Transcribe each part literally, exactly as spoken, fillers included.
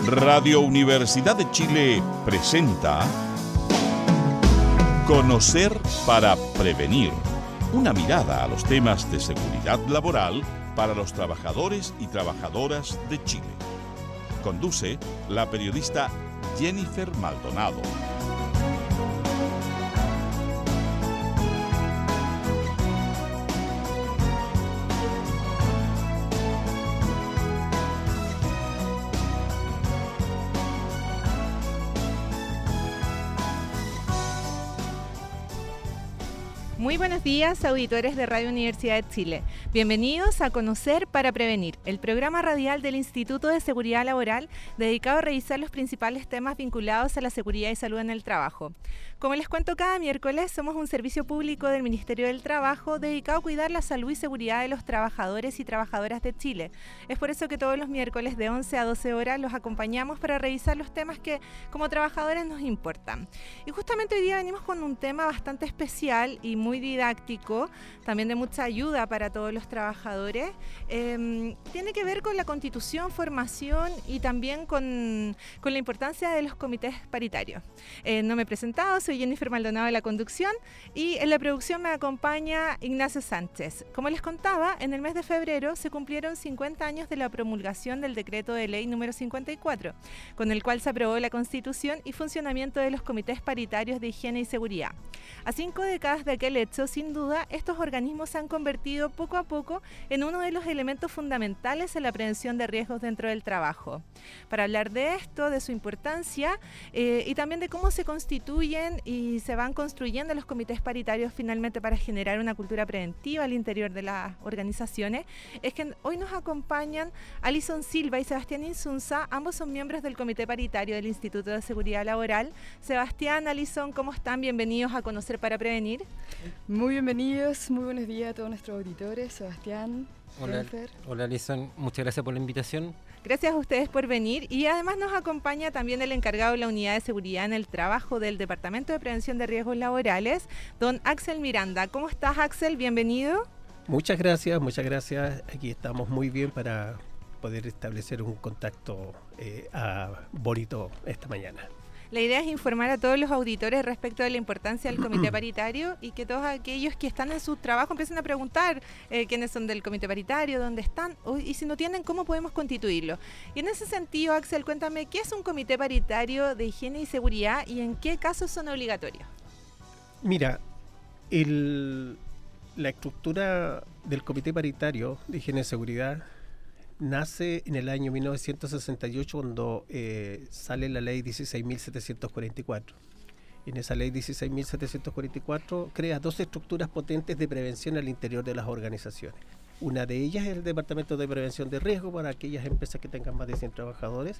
Radio Universidad de Chile presenta Conocer para Prevenir. Una mirada a los temas de seguridad laboral para los trabajadores y trabajadoras de Chile. Conduce la periodista Jennifer Maldonado. Muy buenos días, auditores de Radio Universidad de Chile. Bienvenidos a Conocer para Prevenir, el programa radial del Instituto de Seguridad Laboral dedicado a revisar los principales temas vinculados a la seguridad y salud en el trabajo. Como les cuento cada miércoles, somos un servicio público del Ministerio del Trabajo dedicado a cuidar la salud y seguridad de los trabajadores y trabajadoras de Chile. Es por eso que todos los miércoles de once a doce horas los acompañamos para revisar los temas que como trabajadores nos importan. Y justamente hoy día venimos con un tema bastante especial y muy didáctico, también de mucha ayuda para todos los trabajadores. Eh, tiene que ver con la constitución, formación y también con, con la importancia de los comités paritarios. Eh, no me he presentado, soy Jennifer Maldonado de la conducción y en la producción me acompaña Ignacio Sánchez. Como les contaba, en el mes de febrero se cumplieron cincuenta años de la promulgación del decreto de ley número cincuenta y cuatro, con el cual se aprobó la constitución y funcionamiento de los comités paritarios de higiene y seguridad. A cinco décadas de aquel hecho, sin duda, estos organismos se han convertido poco a poco en uno de los elementos fundamentales en la prevención de riesgos dentro del trabajo. Para hablar de esto, de su importancia eh, y también de cómo se constituyen y se van construyendo los comités paritarios finalmente para generar una cultura preventiva al interior de las organizaciones, es que hoy nos acompañan Alison Silva y Sebastián Insunza. Ambos son miembros del comité paritario del Instituto de Seguridad Laboral. Sebastián, Alison, ¿cómo están? Bienvenidos a Conocer para Prevenir. Muy bienvenidos, muy buenos días a todos nuestros auditores. Sebastián, hola, Jennifer. Hola Alison, muchas gracias por la invitación. Gracias a ustedes por venir y además nos acompaña también el encargado de la Unidad de Seguridad en el Trabajo del Departamento de Prevención de Riesgos Laborales, don Axel Miranda. ¿Cómo estás, Axel? Bienvenido. Muchas gracias, muchas gracias. Aquí estamos muy bien para poder establecer un contacto eh, a bonito esta mañana. La idea es informar a todos los auditores respecto de la importancia del comité paritario y que todos aquellos que están en su trabajo empiecen a preguntar eh, quiénes son del comité paritario, dónde están o, y si no tienen, cómo podemos constituirlo. Y en ese sentido, Axel, cuéntame, ¿qué es un comité paritario de higiene y seguridad y en qué casos son obligatorios? Mira, el, la estructura del comité paritario de higiene y seguridad nace en el año mil novecientos sesenta y ocho cuando eh, sale la ley dieciséis mil setecientos cuarenta y cuatro. En esa ley dieciséis mil setecientos cuarenta y cuatro crea dos estructuras potentes de prevención al interior de las organizaciones. Una de ellas es el Departamento de Prevención de Riesgo para aquellas empresas que tengan más de cien trabajadores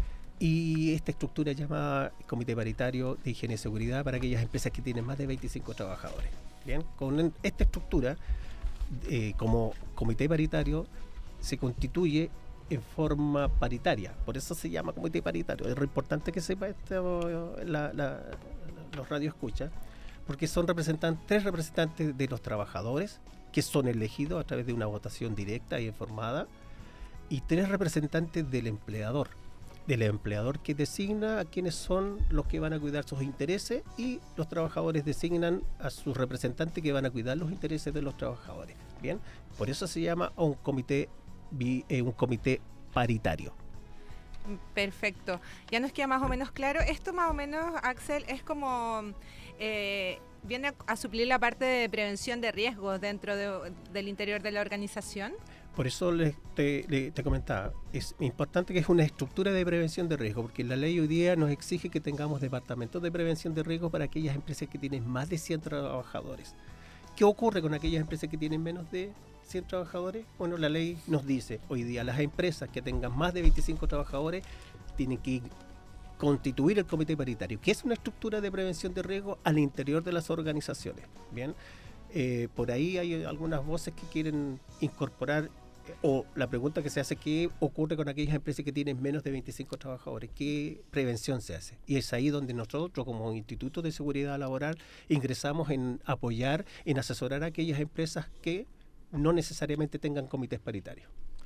y esta estructura llamada Comité Paritario de Higiene y Seguridad para aquellas empresas que tienen más de veinticinco trabajadores. Bien, con esta estructura eh, como Comité Paritario se constituye en forma paritaria, por eso se llama comité paritario. Es importante que sepa esto la, la, los radioescuchas, porque son representantes, tres representantes de los trabajadores que son elegidos a través de una votación directa y informada, y tres representantes del empleador, del empleador que designa a quienes son los que van a cuidar sus intereses y los trabajadores designan a sus representantes que van a cuidar los intereses de los trabajadores. Bien, por eso se llama un comité un comité paritario. Perfecto. Ya nos queda más o menos claro. Esto más o menos, Axel, es como eh, viene a, a suplir la parte de prevención de riesgos dentro de, del interior de la organización. Por eso les, te, le, te comentaba, es importante que es una estructura de prevención de riesgo, porque la ley hoy día nos exige que tengamos departamentos de prevención de riesgo para aquellas empresas que tienen más de cien trabajadores. ¿Qué ocurre con aquellas empresas que tienen menos de cien trabajadores? Bueno, la ley nos dice hoy día las empresas que tengan más de veinticinco trabajadores tienen que constituir el comité paritario, que es una estructura de prevención de riesgo al interior de las organizaciones. Bien, eh, por ahí hay algunas voces que quieren incorporar o la pregunta que se hace, ¿qué ocurre con aquellas empresas que tienen menos de veinticinco trabajadores? ¿Qué prevención se hace? Y es ahí donde nosotros, como Instituto de Seguridad Laboral, ingresamos en apoyar, en asesorar a aquellas empresas que no necesariamente tengan comités paritarios.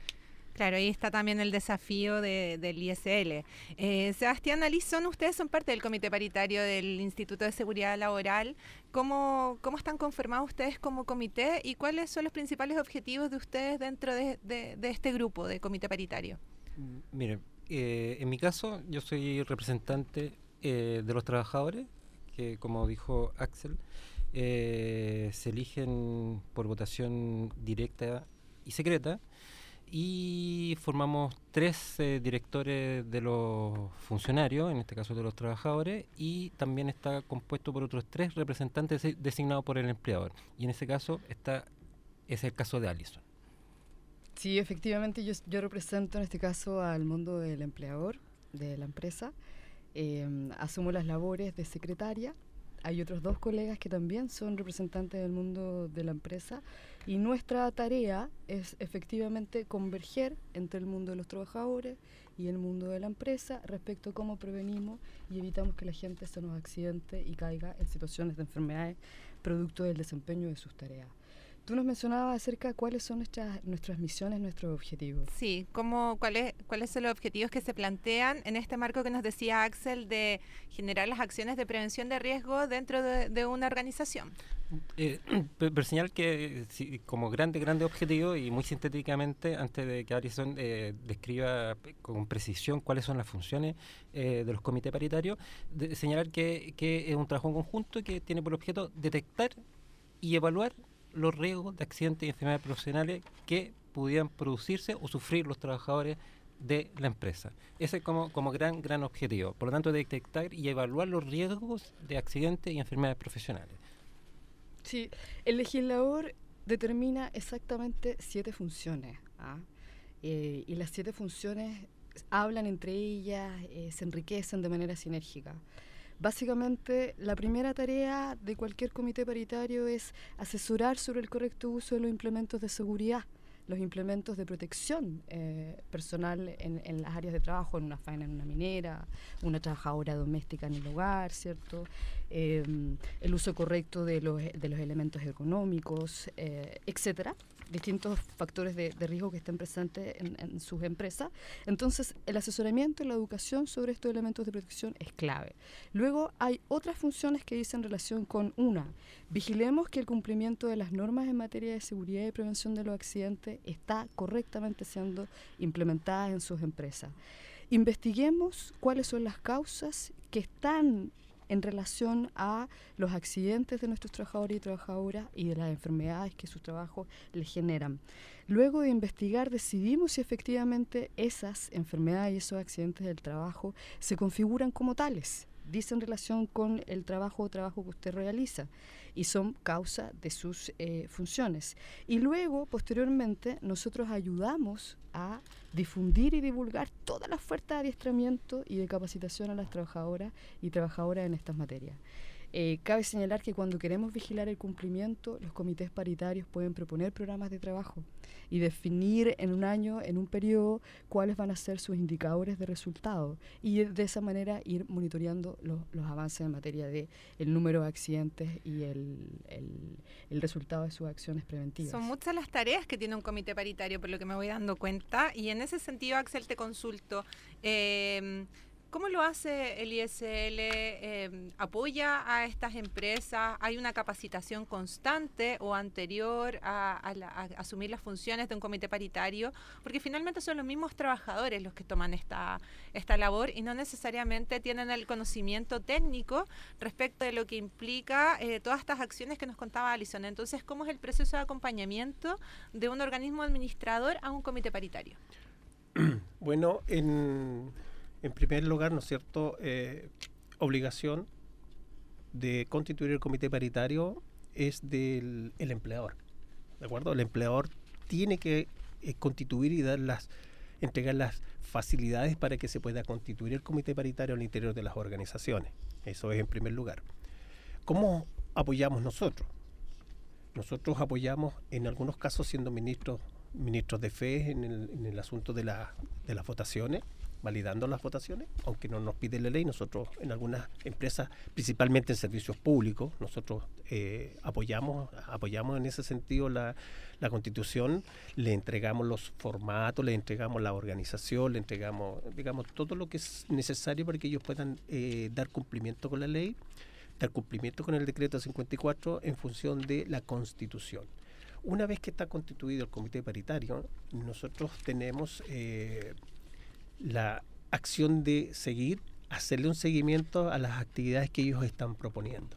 Claro, ahí está también el desafío de, del I S L. Eh, Sebastián, Alison, ustedes son parte del Comité Paritario del Instituto de Seguridad Laboral. ¿Cómo, cómo están conformados ustedes como comité y cuáles son los principales objetivos de ustedes dentro de, de, de este grupo de Comité Paritario? Miren, eh, en mi caso yo soy representante eh, de los trabajadores, que como dijo Axel, eh, se eligen por votación directa y secreta, y formamos tres eh, directores de los funcionarios, en este caso de los trabajadores, y también está compuesto por otros tres representantes designados por el empleador, y en ese caso está es el caso de Alison. Sí, efectivamente yo, yo represento en este caso al mundo del empleador, de la empresa. Eh, asumo las labores de secretaria. Hay otros dos colegas que también son representantes del mundo de la empresa, y nuestra tarea es efectivamente converger entre el mundo de los trabajadores y el mundo de la empresa respecto a cómo prevenimos y evitamos que la gente se nos accidente y caiga en situaciones de enfermedades producto del desempeño de sus tareas. Tú nos mencionabas acerca de cuáles son nuestras, nuestras misiones, nuestros objetivos. Sí, ¿cómo, cuáles, ¿cuáles son los objetivos que se plantean en este marco que nos decía Axel de generar las acciones de prevención de riesgo dentro de, de una organización? Eh, pero señalar que sí, como grande, grande objetivo, y muy sintéticamente, antes de que Alison eh, describa con precisión cuáles son las funciones eh, de los comités paritarios, de, señalar que, que es un trabajo en conjunto que tiene por objeto detectar y evaluar los riesgos de accidentes y enfermedades profesionales que pudieran producirse o sufrir los trabajadores de la empresa. Ese es como, como gran, gran objetivo. Por lo tanto, detectar y evaluar los riesgos de accidentes y enfermedades profesionales. Sí, el legislador determina exactamente siete funciones, ¿ah? eh, y las siete funciones hablan entre ellas, eh, se enriquecen de manera sinérgica. Básicamente, la primera tarea de cualquier comité paritario es asesorar sobre el correcto uso de los implementos de seguridad, los implementos de protección eh, personal en, en las áreas de trabajo, en una faena, en una minera, una trabajadora doméstica en el hogar, ¿cierto? Eh, el uso correcto de los, de los elementos económicos, eh, etcétera. Distintos factores de, de riesgo que estén presentes en, en sus empresas. Entonces, el asesoramiento y la educación sobre estos elementos de protección es clave. Luego, hay otras funciones que dicen relación con una. Vigilemos que el cumplimiento de las normas en materia de seguridad y prevención de los accidentes está correctamente siendo implementada en sus empresas. Investiguemos cuáles son las causas que están en relación a los accidentes de nuestros trabajadores y trabajadoras y de las enfermedades que sus trabajos les generan. Luego de investigar, decidimos si efectivamente esas enfermedades y esos accidentes del trabajo se configuran como tales, dicen relación con el trabajo o trabajo que usted realiza y son causa de sus eh, funciones. Y luego, posteriormente, nosotros ayudamos a difundir y divulgar toda la oferta de adiestramiento y de capacitación a las trabajadoras y trabajadoras en estas materias. Eh, cabe señalar que cuando queremos vigilar el cumplimiento, los comités paritarios pueden proponer programas de trabajo y definir en un año, en un periodo, cuáles van a ser sus indicadores de resultado y de esa manera ir monitoreando los, los avances en materia de el número de accidentes y el, el, el resultado de sus acciones preventivas. Son muchas las tareas que tiene un comité paritario, por lo que me voy dando cuenta, y en ese sentido, Axel, te consulto. Eh, ¿Cómo lo hace el I S L? Eh, ¿Apoya a estas empresas? ¿Hay una capacitación constante o anterior a, a, la, a asumir las funciones de un comité paritario? Porque finalmente son los mismos trabajadores los que toman esta, esta labor y no necesariamente tienen el conocimiento técnico respecto de lo que implica eh, todas estas acciones que nos contaba Alison. Entonces, ¿cómo es el proceso de acompañamiento de un organismo administrador a un comité paritario? Bueno, en... En primer lugar, ¿no es cierto?, eh, obligación de constituir el comité paritario es del el empleador, ¿de acuerdo? El empleador tiene que eh, constituir y dar las, entregar las facilidades para que se pueda constituir el comité paritario al interior de las organizaciones. Eso es en primer lugar. ¿Cómo apoyamos nosotros? Nosotros apoyamos en algunos casos siendo ministros, ministros de fe en el, en el asunto de, la, de las votaciones. validando las votaciones, aunque no nos pide la ley. Nosotros en algunas empresas, principalmente en servicios públicos, nosotros eh, apoyamos apoyamos en ese sentido la, la Constitución, le entregamos los formatos, le entregamos la organización, le entregamos, digamos, todo lo que es necesario para que ellos puedan eh, dar cumplimiento con la ley, dar cumplimiento con el decreto cincuenta y cuatro en función de la Constitución. Una vez que está constituido el comité paritario, nosotros tenemos eh, la acción de seguir, hacerle un seguimiento a las actividades que ellos están proponiendo.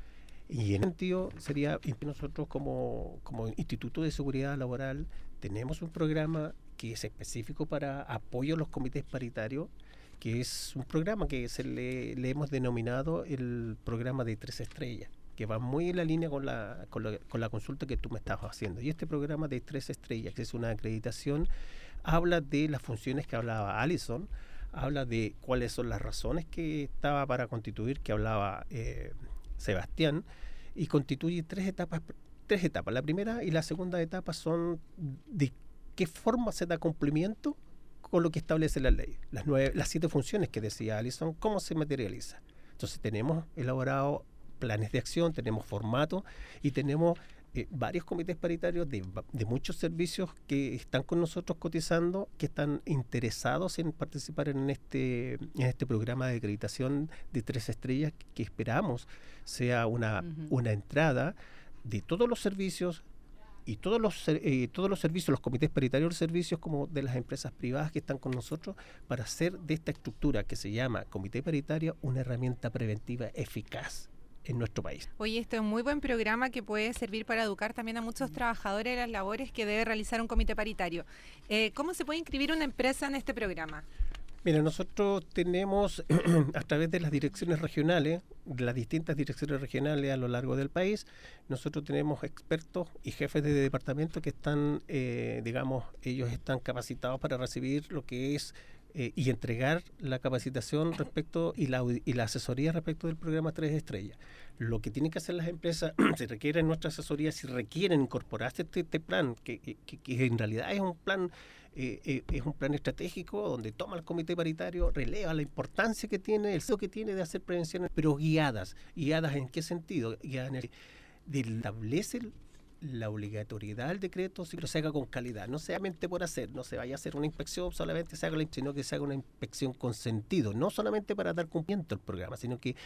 Y en ese sentido sería, nosotros como, como Instituto de Seguridad Laboral tenemos un programa que es específico para apoyo a los comités paritarios, que es un programa que se le, le hemos denominado el programa de tres estrellas, que va muy en la línea con la, con la, con la consulta que tú me estabas haciendo. Y este programa de tres estrellas, que es una acreditación, habla de las funciones que hablaba Alison, habla de cuáles son las razones que estaba para constituir, que hablaba eh, Sebastián, y constituye tres etapas, tres etapas. La primera y la segunda etapa son de qué forma se da cumplimiento con lo que establece la ley. Las, nueve, las siete funciones que decía Alison, ¿cómo se materializa? Entonces tenemos elaborado planes de acción, tenemos formato y tenemos eh, varios comités paritarios de, de muchos servicios que están con nosotros cotizando, que están interesados en participar en este, en este programa de acreditación de tres estrellas, que esperamos sea una, uh-huh. una entrada de todos los servicios y todos los eh, todos los servicios, los comités paritarios de servicios, como de las empresas privadas que están con nosotros, para hacer de esta estructura que se llama comité paritario una herramienta preventiva eficaz en nuestro país. Oye, este es un muy buen programa que puede servir para educar también a muchos trabajadores de las labores que debe realizar un comité paritario. Eh, ¿Cómo se puede inscribir una empresa en este programa? Mira, nosotros tenemos a través de las direcciones regionales, de las distintas direcciones regionales a lo largo del país, nosotros tenemos expertos y jefes de departamento que están, eh, digamos, ellos están capacitados para recibir lo que es eh, y entregar la capacitación respecto y la, y la asesoría respecto del programa Tres Estrellas. Lo que tienen que hacer las empresas, si requieren nuestra asesoría, si requieren incorporarse este, este plan, que, que, que en realidad es un plan Eh, eh, es un plan estratégico donde toma el comité paritario, releva la importancia que tiene, el deseo que tiene de hacer prevenciones, pero guiadas. ¿Guiadas en qué sentido? Guiadas en el, de establece la obligatoriedad del decreto, si lo se haga con calidad, no solamente por hacer, no se vaya a hacer una inspección, solamente se haga la, sino que se haga una inspección con sentido, no solamente para dar cumplimiento al programa, sino que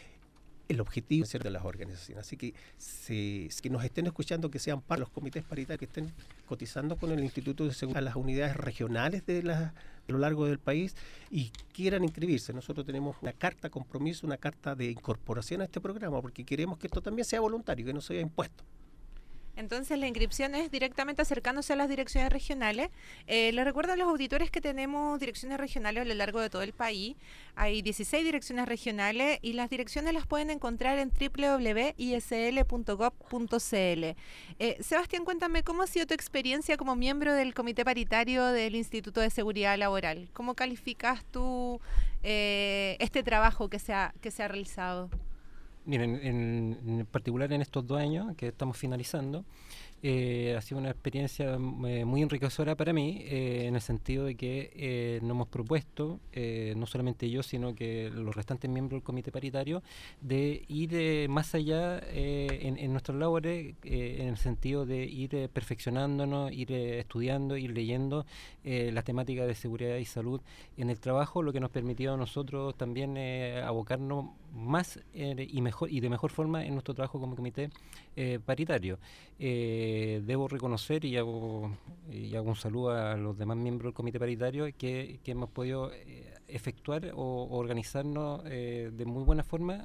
el objetivo es de las organizaciones. Así que se, que nos estén escuchando, que sean para los comités paritarios, que estén cotizando con el Instituto de Seguridad a las unidades regionales de la, a lo largo del país y quieran inscribirse. Nosotros tenemos una carta compromiso, una carta de incorporación a este programa, porque queremos que esto también sea voluntario, que no sea impuesto. Entonces la inscripción es directamente acercándose a las direcciones regionales. Eh, les recuerdo a los auditores que tenemos direcciones regionales a lo largo de todo el país. Hay dieciséis direcciones regionales y las direcciones las pueden encontrar en doble u doble u doble u punto i s l punto gov punto c l. Eh, Sebastián, cuéntame, ¿cómo ha sido tu experiencia como miembro del Comité Paritario del Instituto de Seguridad Laboral? ¿Cómo calificas tú eh, este trabajo que se ha, que se ha realizado? Miren, en, en particular en estos dos años que estamos finalizando, eh, ha sido una experiencia eh, muy enriquecedora para mí, eh, en el sentido de que eh, nos hemos propuesto, eh, no solamente yo, sino que los restantes miembros del comité paritario, de ir eh, más allá eh, en, en nuestras labores, eh, en el sentido de ir eh, perfeccionándonos, ir eh, estudiando, ir leyendo eh, las temáticas de seguridad y salud en el trabajo, lo que nos permitió a nosotros también eh, abocarnos más eh, y mejor y de mejor forma en nuestro trabajo como comité eh, paritario. Eh, debo reconocer y hago, y hago un saludo a los demás miembros del comité paritario que, que hemos podido eh, efectuar o, o organizarnos eh, de muy buena forma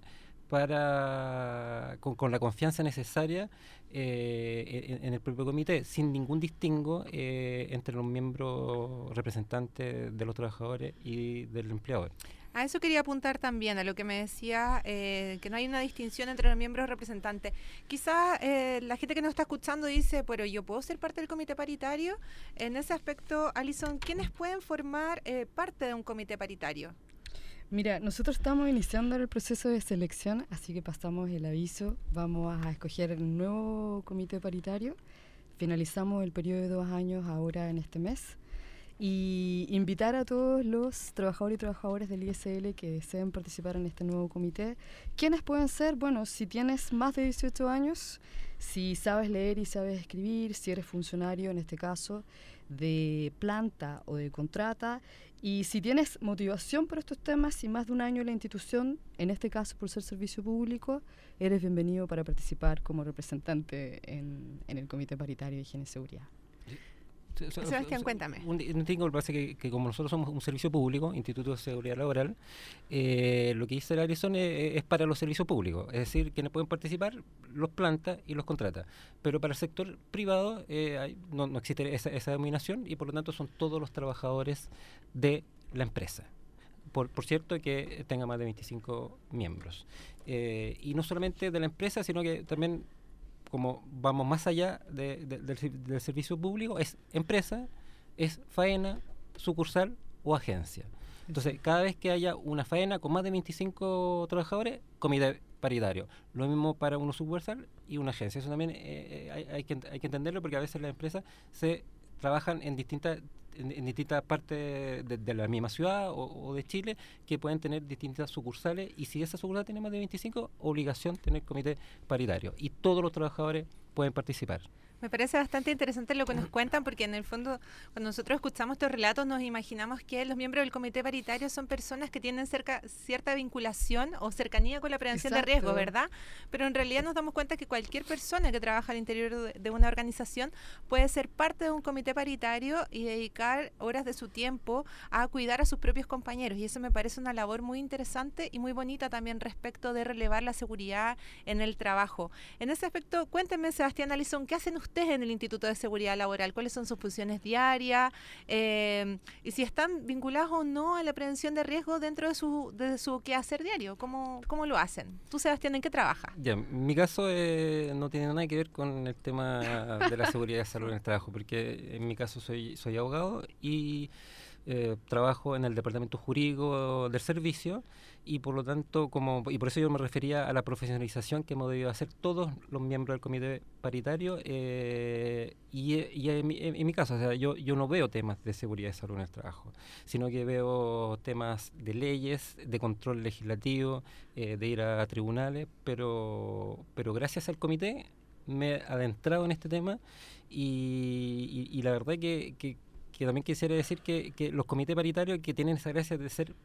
para con, con la confianza necesaria eh, en, en el propio comité, sin ningún distingo eh, entre los miembros representantes de los trabajadores y del empleador. A eso quería apuntar también, a lo que me decía, eh, que no hay una distinción entre los miembros representantes. Quizás eh, la gente que nos está escuchando dice, pero yo puedo ser parte del comité paritario. En ese aspecto, Alison, ¿quiénes pueden formar eh, parte de un comité paritario? Mira, nosotros estamos iniciando el proceso de selección, así que pasamos el aviso. Vamos a escoger el nuevo comité paritario. Finalizamos el periodo de dos años ahora en este mes. y invitar a todos los trabajadores y trabajadoras del I S L que deseen participar en este nuevo comité. ¿Quiénes pueden ser? Bueno, si tienes más de dieciocho años, si sabes leer y sabes escribir, si eres funcionario en este caso de planta o de contrata, y si tienes motivación por estos temas y más de un año en la institución, en este caso por ser servicio público, eres bienvenido para participar como representante en, en el Comité Paritario de Higiene y Seguridad. Sebastián, cuéntame. Un, un tingo, pasa que, que como nosotros somos un servicio público, Instituto de Seguridad Laboral, eh, lo que dice la Alison es, es para los servicios públicos, es decir, quienes pueden participar, los planta y los contrata. Pero para el sector privado eh, hay, no, no existe esa, esa denominación y por lo tanto son todos los trabajadores de la empresa. Por, por cierto, que tenga más de veinticinco miembros. Eh, y no solamente de la empresa, sino que también, como vamos más allá de, de, del, del servicio público, es empresa, es faena, sucursal o agencia. Entonces, cada vez que haya una faena con más de veinticinco trabajadores, comité paritario. Lo mismo para una sucursal y una agencia. Eso también eh, hay, hay, que, hay que entenderlo, porque a veces las empresas se trabajan en distintas en, en distintas partes de, de la misma ciudad o, o de Chile, que pueden tener distintas sucursales, y si esa sucursal tiene más de veinticinco, obligación tener comité paritario, y todos los trabajadores pueden participar. Me parece bastante interesante lo que nos cuentan, porque en el fondo, cuando nosotros escuchamos estos relatos, nos imaginamos que los miembros del comité paritario son personas que tienen cerca, cierta vinculación o cercanía con la prevención Exacto. de riesgo, ¿verdad? Pero en realidad nos damos cuenta que cualquier persona que trabaja al interior de, de una organización puede ser parte de un comité paritario y dedicar horas de su tiempo a cuidar a sus propios compañeros, y eso me parece una labor muy interesante y muy bonita también respecto de relevar la seguridad en el trabajo. En ese aspecto, cuéntenme, Sebastián, Alison, ¿qué hacen ustedes ustedes en el Instituto de Seguridad Laboral? ¿Cuáles son sus funciones diarias? Eh, y si están vinculados o no a la prevención de riesgo dentro de su, de su quehacer diario. ¿Cómo, cómo lo hacen? Tú, Sebastián, ¿en qué trabajas? Ya, mi caso eh, no tiene nada que ver con el tema de la seguridad y salud en el trabajo, porque en mi caso soy, soy abogado y eh, trabajo en el departamento jurídico del servicio, y por lo tanto, como y por eso yo me refería a la profesionalización que hemos debido hacer todos los miembros del comité paritario, eh, y, y en, mi, en mi caso, o sea, yo, yo no veo temas de seguridad y salud en el trabajo, sino que veo temas de leyes, de control legislativo, eh, de ir a, a tribunales, pero, pero gracias al comité me he adentrado en este tema, y, y, y la verdad que, que, que también quisiera decir que, que los comités paritarios, que tienen esa gracia de ser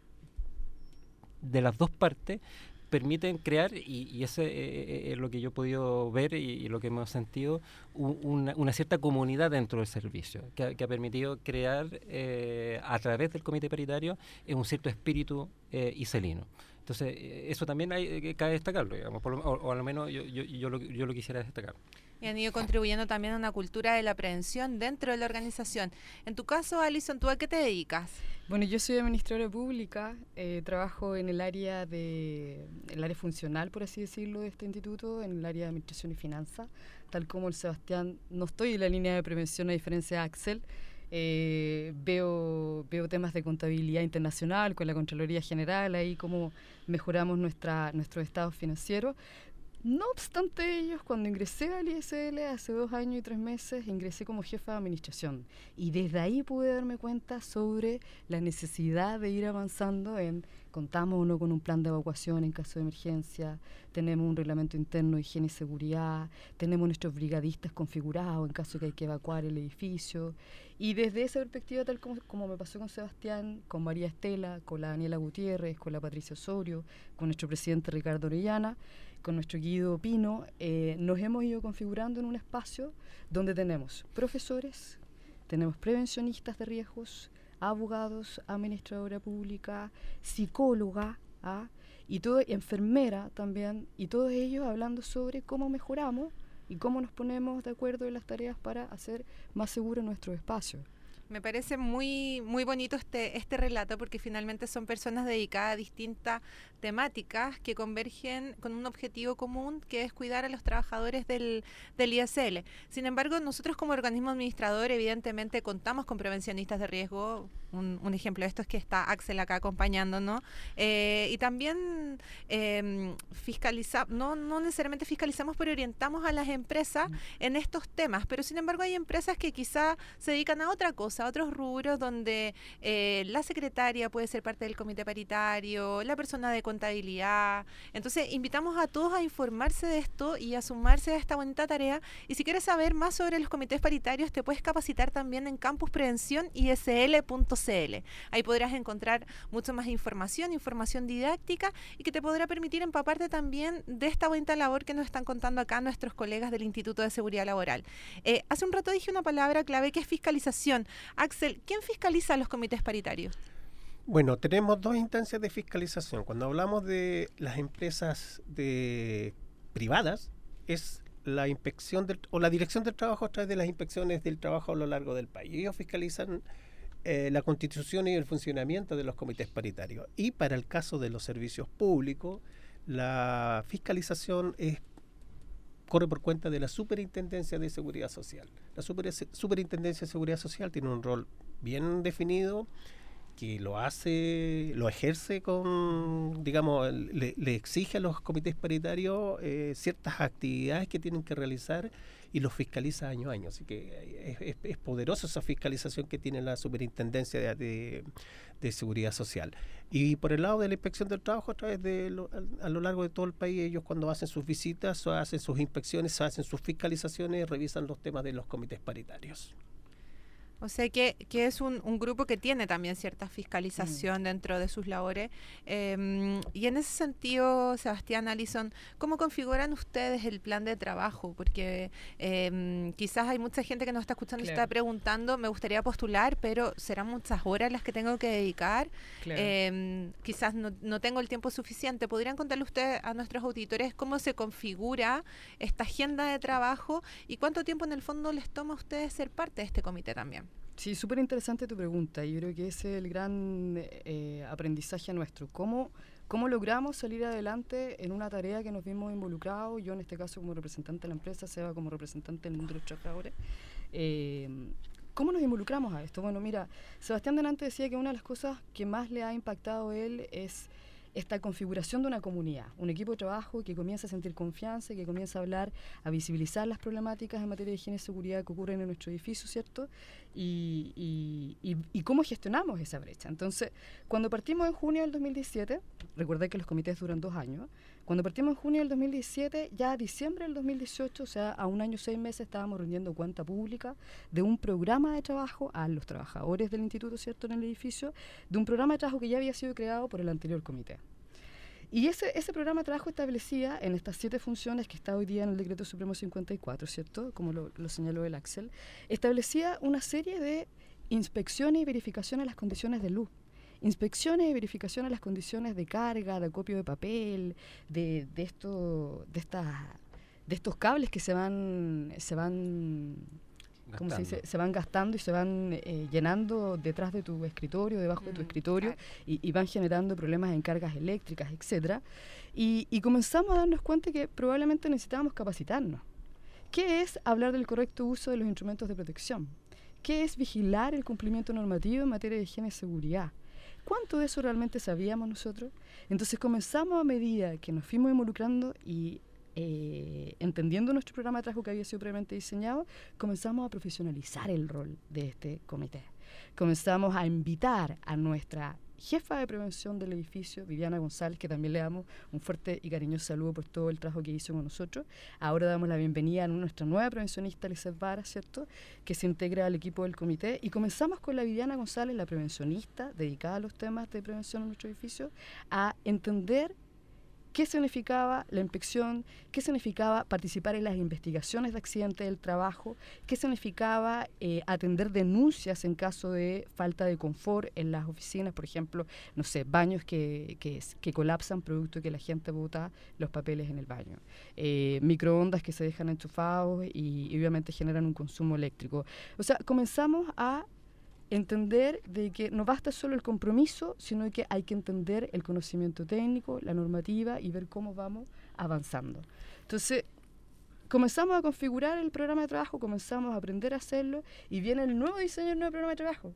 de las dos partes, permiten crear, y, y eso eh, es lo que yo he podido ver y, y lo que hemos sentido, un, una, una cierta comunidad dentro del servicio, que ha, que ha permitido crear eh, a través del comité paritario eh, un cierto espíritu eh, iselino. Entonces, eh, eso también hay que cabe destacarlo, digamos, por lo, o, o al menos yo, yo, yo, lo, yo lo quisiera destacar. Y han ido contribuyendo también a una cultura de la prevención dentro de la organización. En tu caso, Alison, ¿tú a qué te dedicas? Bueno, yo soy administradora pública, eh, trabajo en el área de el área funcional, por así decirlo, de este instituto, en el área de administración y finanzas, tal como el Sebastián. No estoy en la línea de prevención, a diferencia de Axel. Eh, veo, veo temas de contabilidad internacional con la Contraloría General, ahí cómo mejoramos nuestra, nuestros estados financieros. No obstante ellos, cuando ingresé al I S L hace dos años y tres meses, ingresé como jefa de administración, y desde ahí pude darme cuenta sobre la necesidad de ir avanzando en, contamos o no con un plan de evacuación en caso de emergencia, tenemos un reglamento interno de higiene y seguridad, tenemos nuestros brigadistas configurados en caso que hay que evacuar el edificio, y desde esa perspectiva, tal como, como me pasó con Sebastián, con María Estela, con la Daniela Gutiérrez, con la Patricia Osorio, con nuestro presidente Ricardo Orellana, con nuestro Guido Pino, eh, nos hemos ido configurando en un espacio donde tenemos profesores, tenemos prevencionistas de riesgos, abogados, administradora pública, psicóloga, ¿ah? y todo, enfermera también, y todos ellos hablando sobre cómo mejoramos y cómo nos ponemos de acuerdo en las tareas para hacer más seguro nuestro espacio. Me parece muy muy bonito este este relato, porque finalmente son personas dedicadas a distintas temáticas que convergen con un objetivo común, que es cuidar a los trabajadores del, del I S L. Sin embargo, nosotros como organismo administrador evidentemente contamos con prevencionistas de riesgo, un, un ejemplo de esto es que está Axel acá acompañándonos. Eh, y también eh, fiscaliza, no, no necesariamente fiscalizamos, pero orientamos a las empresas mm. en estos temas. Pero sin embargo hay empresas que quizá se dedican a otra cosa, a otros rubros donde eh, la secretaria puede ser parte del comité paritario, la persona de contabilidad. Entonces invitamos a todos a informarse de esto y a sumarse a esta bonita tarea. Y si quieres saber más sobre los comités paritarios, te puedes capacitar también en Campus Prevención I S L punto C L. Ahí podrás encontrar mucho más información, información didáctica y que te podrá permitir empaparte también de esta bonita labor que nos están contando acá nuestros colegas del Instituto de Seguridad Laboral. Eh, hace un rato dije una palabra clave que es fiscalización. Axel, ¿quién fiscaliza los comités paritarios? Bueno, tenemos dos instancias de fiscalización. Cuando hablamos de las empresas de privadas, es la inspección del, o la dirección del trabajo a través de las inspecciones del trabajo a lo largo del país. Ellos fiscalizan eh, la constitución y el funcionamiento de los comités paritarios. Y para el caso de los servicios públicos, la fiscalización es corre por cuenta de la Superintendencia de Seguridad Social. La super, Superintendencia de Seguridad Social tiene un rol bien definido, que lo hace, lo ejerce con, digamos, le, le exige a los comités paritarios eh, ciertas actividades que tienen que realizar y los fiscaliza año a año. Así que es, es, es poderosa esa fiscalización que tiene la Superintendencia de, de, de Seguridad Social. Y por el lado de la inspección del trabajo, a través de lo, a, a lo largo de todo el país, ellos cuando hacen sus visitas, hacen sus inspecciones, hacen sus fiscalizaciones, revisan los temas de los comités paritarios. O sea que, que es un, un grupo que tiene también cierta fiscalización mm. dentro de sus labores. Eh, y en ese sentido, Sebastián, Alison, ¿cómo configuran ustedes el plan de trabajo? Porque eh, quizás hay mucha gente que nos está escuchando claro. y está preguntando, me gustaría postular, pero serán muchas horas las que tengo que dedicar. Claro. Eh, quizás no, no tengo el tiempo suficiente. ¿Podrían contarle ustedes a nuestros auditores cómo se configura esta agenda de trabajo y cuánto tiempo en el fondo les toma a ustedes ser parte de este comité también? Sí, súper interesante tu pregunta. Yo creo que ese es el gran eh, aprendizaje nuestro. ¿Cómo, ¿Cómo logramos salir adelante en una tarea que nos vimos involucrados? Yo en este caso como representante de la empresa, Seba como representante del mundo de los trabajadores. Eh, ¿Cómo nos involucramos a esto? Bueno, mira, Sebastián delante decía que una de las cosas que más le ha impactado a él es esta configuración de una comunidad, un equipo de trabajo que comienza a sentir confianza, que comienza a hablar, a visibilizar las problemáticas en materia de higiene y seguridad que ocurren en nuestro edificio, ¿cierto? Y, y, y, y cómo gestionamos esa brecha. Entonces, cuando partimos en junio del dos mil diecisiete, recordé que los comités duran dos años, cuando partimos en junio del dos mil diecisiete, ya a diciembre del dos mil dieciocho, o sea, a un año, seis meses, estábamos rindiendo cuenta pública de un programa de trabajo a los trabajadores del instituto, ¿cierto?, en el edificio, de un programa de trabajo que ya había sido creado por el anterior comité. Y ese, ese programa de trabajo establecía en estas siete funciones que está hoy día en el Decreto Supremo cincuenta y cuatro, ¿cierto?, como lo, lo señaló el Axel, establecía una serie de inspecciones y verificaciones a las condiciones de luz. Inspecciones y verificaciones a las condiciones de carga, de acopio de papel, de, de, esto, de, estas, de estos cables que se van, se van, ¿cómo se dice? Se van gastando y se van eh, llenando detrás de tu escritorio, debajo mm, de tu escritorio, claro. y, y van generando problemas en cargas eléctricas, etcétera. Y, y comenzamos a darnos cuenta que probablemente necesitábamos capacitarnos. ¿Qué es hablar del correcto uso de los instrumentos de protección? ¿Qué es vigilar el cumplimiento normativo en materia de higiene y seguridad? ¿Cuánto de eso realmente sabíamos nosotros? Entonces comenzamos a medida que nos fuimos involucrando y eh, entendiendo nuestro programa de trabajo que había sido previamente diseñado, comenzamos a profesionalizar el rol de este comité. Comenzamos a invitar a nuestra jefa de prevención del edificio, Viviana González, que también le damos un fuerte y cariñoso saludo por todo el trabajo que hizo con nosotros. Ahora damos la bienvenida a nuestra nueva prevencionista, Lizeth Vara, ¿cierto?, que se integra al equipo del comité. Y comenzamos con la Viviana González, la prevencionista, dedicada a los temas de prevención en nuestro edificio, a entender qué significaba la inspección, qué significaba participar en las investigaciones de accidentes del trabajo, qué significaba eh, atender denuncias en caso de falta de confort en las oficinas, por ejemplo, no sé, baños que, que, que colapsan producto de que la gente bota los papeles en el baño, eh, microondas que se dejan enchufados y, y obviamente generan un consumo eléctrico. O sea, comenzamos a entender de que no basta solo el compromiso, sino que hay que entender el conocimiento técnico, la normativa y ver cómo vamos avanzando. Entonces, comenzamos a configurar el programa de trabajo, comenzamos a aprender a hacerlo y viene el nuevo diseño del nuevo programa de trabajo.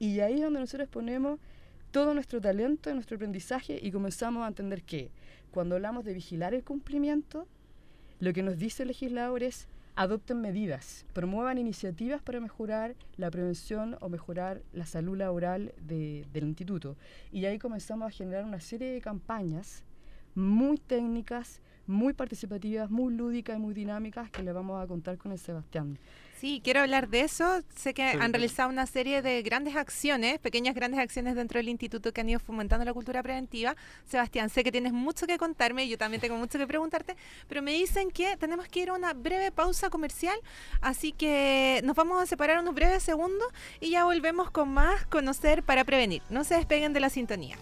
Y ahí es donde nosotros ponemos todo nuestro talento, nuestro aprendizaje y comenzamos a entender que cuando hablamos de vigilar el cumplimiento, lo que nos dice el legislador es adopten medidas, promuevan iniciativas para mejorar la prevención o mejorar la salud laboral de, del instituto. Y ahí comenzamos a generar una serie de campañas muy técnicas, muy participativas, muy lúdicas y muy dinámicas que le vamos a contar con el Sebastián. Sí, quiero hablar de eso. Sé que Sí, han sí. realizado una serie de grandes acciones, pequeñas grandes acciones dentro del instituto que han ido fomentando la cultura preventiva. Sebastián, sé que tienes mucho que contarme y yo también tengo mucho que preguntarte, pero me dicen que tenemos que ir a una breve pausa comercial, así que nos vamos a separar unos breves segundos y ya volvemos con más Conocer para Prevenir. No se despeguen de la sintonía.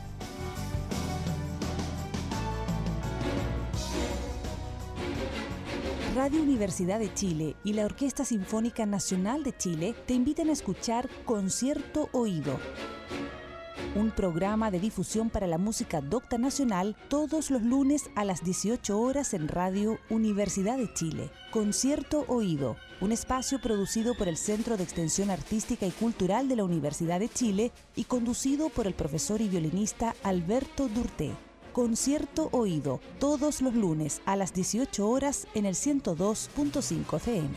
Radio Universidad de Chile y la Orquesta Sinfónica Nacional de Chile te invitan a escuchar Concierto Oído, un programa de difusión para la música docta nacional todos los lunes a las dieciocho horas en Radio Universidad de Chile. Concierto Oído, un espacio producido por el Centro de Extensión Artística y Cultural de la Universidad de Chile y conducido por el profesor y violinista Alberto Durté. Concierto Oído, todos los lunes a las dieciocho horas en el ciento dos punto cinco F M.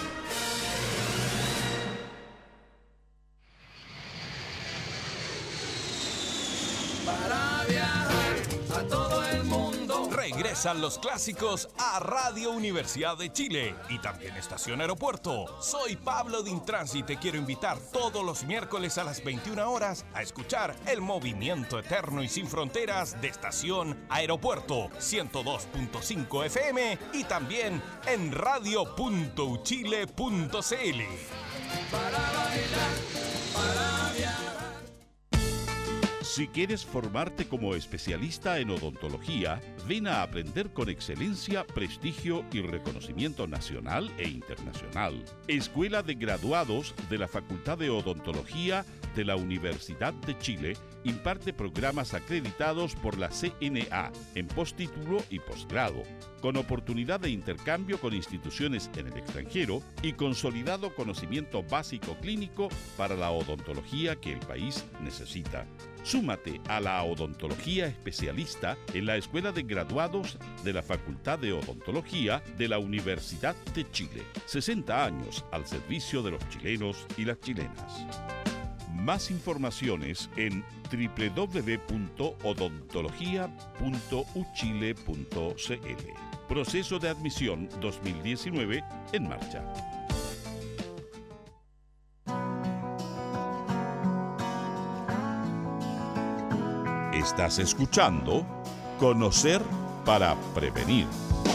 Para viajar a todo el mundo. Regresan los clásicos a Radio Universidad de Chile y también Estación Aeropuerto. Soy Pablo Dintrans y te quiero invitar todos los miércoles a las veintiuna horas a escuchar el movimiento eterno y sin fronteras de Estación Aeropuerto ciento dos punto cinco F M y también en radio punto uchile punto c l. Para bailar, para viajar. Si quieres formarte como especialista en odontología, ven a aprender con excelencia, prestigio y reconocimiento nacional e internacional. Escuela de Graduados de la Facultad de Odontología de la Universidad de Chile imparte programas acreditados por la C N A en postítulo y posgrado, con oportunidad de intercambio con instituciones en el extranjero y consolidado conocimiento básico clínico para la odontología que el país necesita. Súmate a la odontología especialista en la Escuela de Graduados de la Facultad de Odontología de la Universidad de Chile. sesenta años al servicio de los chilenos y las chilenas. Más informaciones en doble u doble u doble u punto odontología punto uchile punto c l. Proceso de admisión dos mil diecinueve en marcha. Estás escuchando Conocer para Prevenir.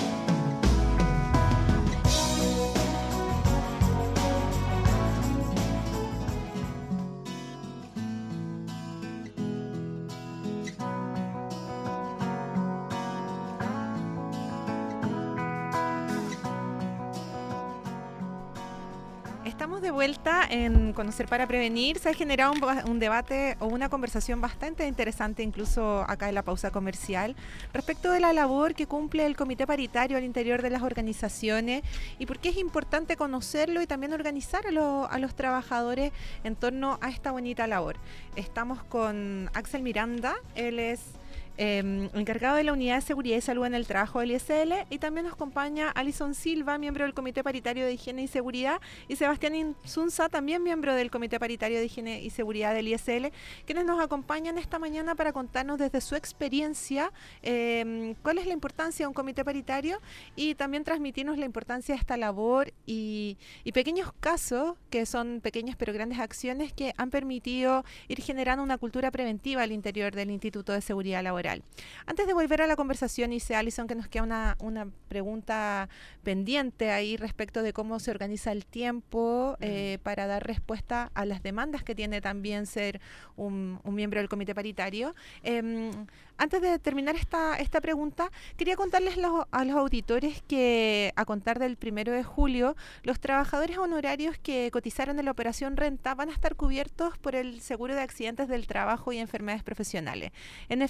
Estamos de vuelta en Conocer para Prevenir. Se ha generado un, un debate o una conversación bastante interesante, incluso acá en la pausa comercial, respecto de la labor que cumple el Comité Paritario al interior de las organizaciones y por qué es importante conocerlo y también organizar a, lo, a los trabajadores en torno a esta bonita labor. Estamos con Axel Miranda, él es Eh, encargado de la Unidad de Seguridad y Salud en el Trabajo del I S L, y también nos acompaña Alison Silva, miembro del Comité Paritario de Higiene y Seguridad, y Sebastián Insunza, también miembro del Comité Paritario de Higiene y Seguridad del I S L, quienes nos acompañan esta mañana para contarnos desde su experiencia eh, cuál es la importancia de un comité paritario y también transmitirnos la importancia de esta labor y, y pequeños casos, que son pequeñas pero grandes acciones que han permitido ir generando una cultura preventiva al interior del Instituto de Seguridad Laboral. Antes de volver a la conversación, dice Alison que nos queda una, una pregunta pendiente ahí respecto de cómo se organiza el tiempo eh, para dar respuesta a las demandas que tiene también ser un, un miembro del comité paritario. Eh, antes de terminar esta, esta pregunta, quería contarles los, a los auditores que a contar del primero de julio, los trabajadores honorarios que cotizaron en la operación Renta van a estar cubiertos por el seguro de accidentes del trabajo y enfermedades profesionales. En efecto, estos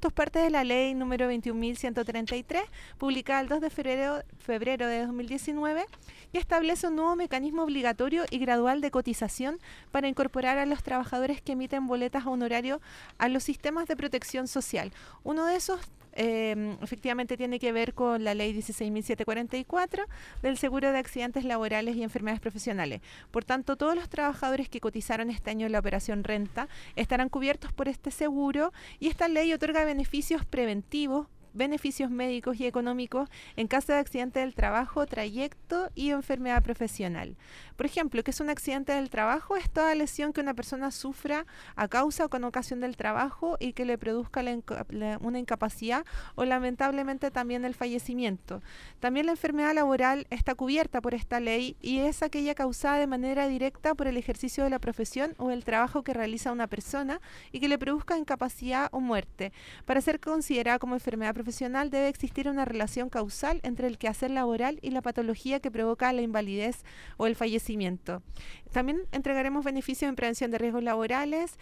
esto es parte de la ley número veintiún mil ciento treinta y tres, publicada el dos de febrero, febrero de dos mil diecinueve, que establece un nuevo mecanismo obligatorio y gradual de cotización para incorporar a los trabajadores que emiten boletas a honorario a los sistemas de protección social. Uno de esos Eh, efectivamente tiene que ver con la ley dieciséis mil setecientos cuarenta y cuatro del seguro de accidentes laborales y enfermedades profesionales. Por tanto, todos los trabajadores que cotizaron este año en la operación renta estarán cubiertos por este seguro, y esta ley otorga beneficios preventivos, beneficios médicos y económicos en caso de accidente del trabajo, trayecto y enfermedad profesional. Por ejemplo, ¿qué es un accidente del trabajo? Es toda lesión que una persona sufra a causa o con ocasión del trabajo y que le produzca la inca la, una incapacidad o lamentablemente también el fallecimiento. También la enfermedad laboral está cubierta por esta ley y es aquella causada de manera directa por el ejercicio de la profesión o el trabajo que realiza una persona y que le produzca incapacidad o muerte. Para ser considerada como enfermedad profesional profesional debe existir una relación causal entre el quehacer laboral y la patología que provoca la invalidez o el fallecimiento. También entregaremos beneficios en prevención de riesgos laborales,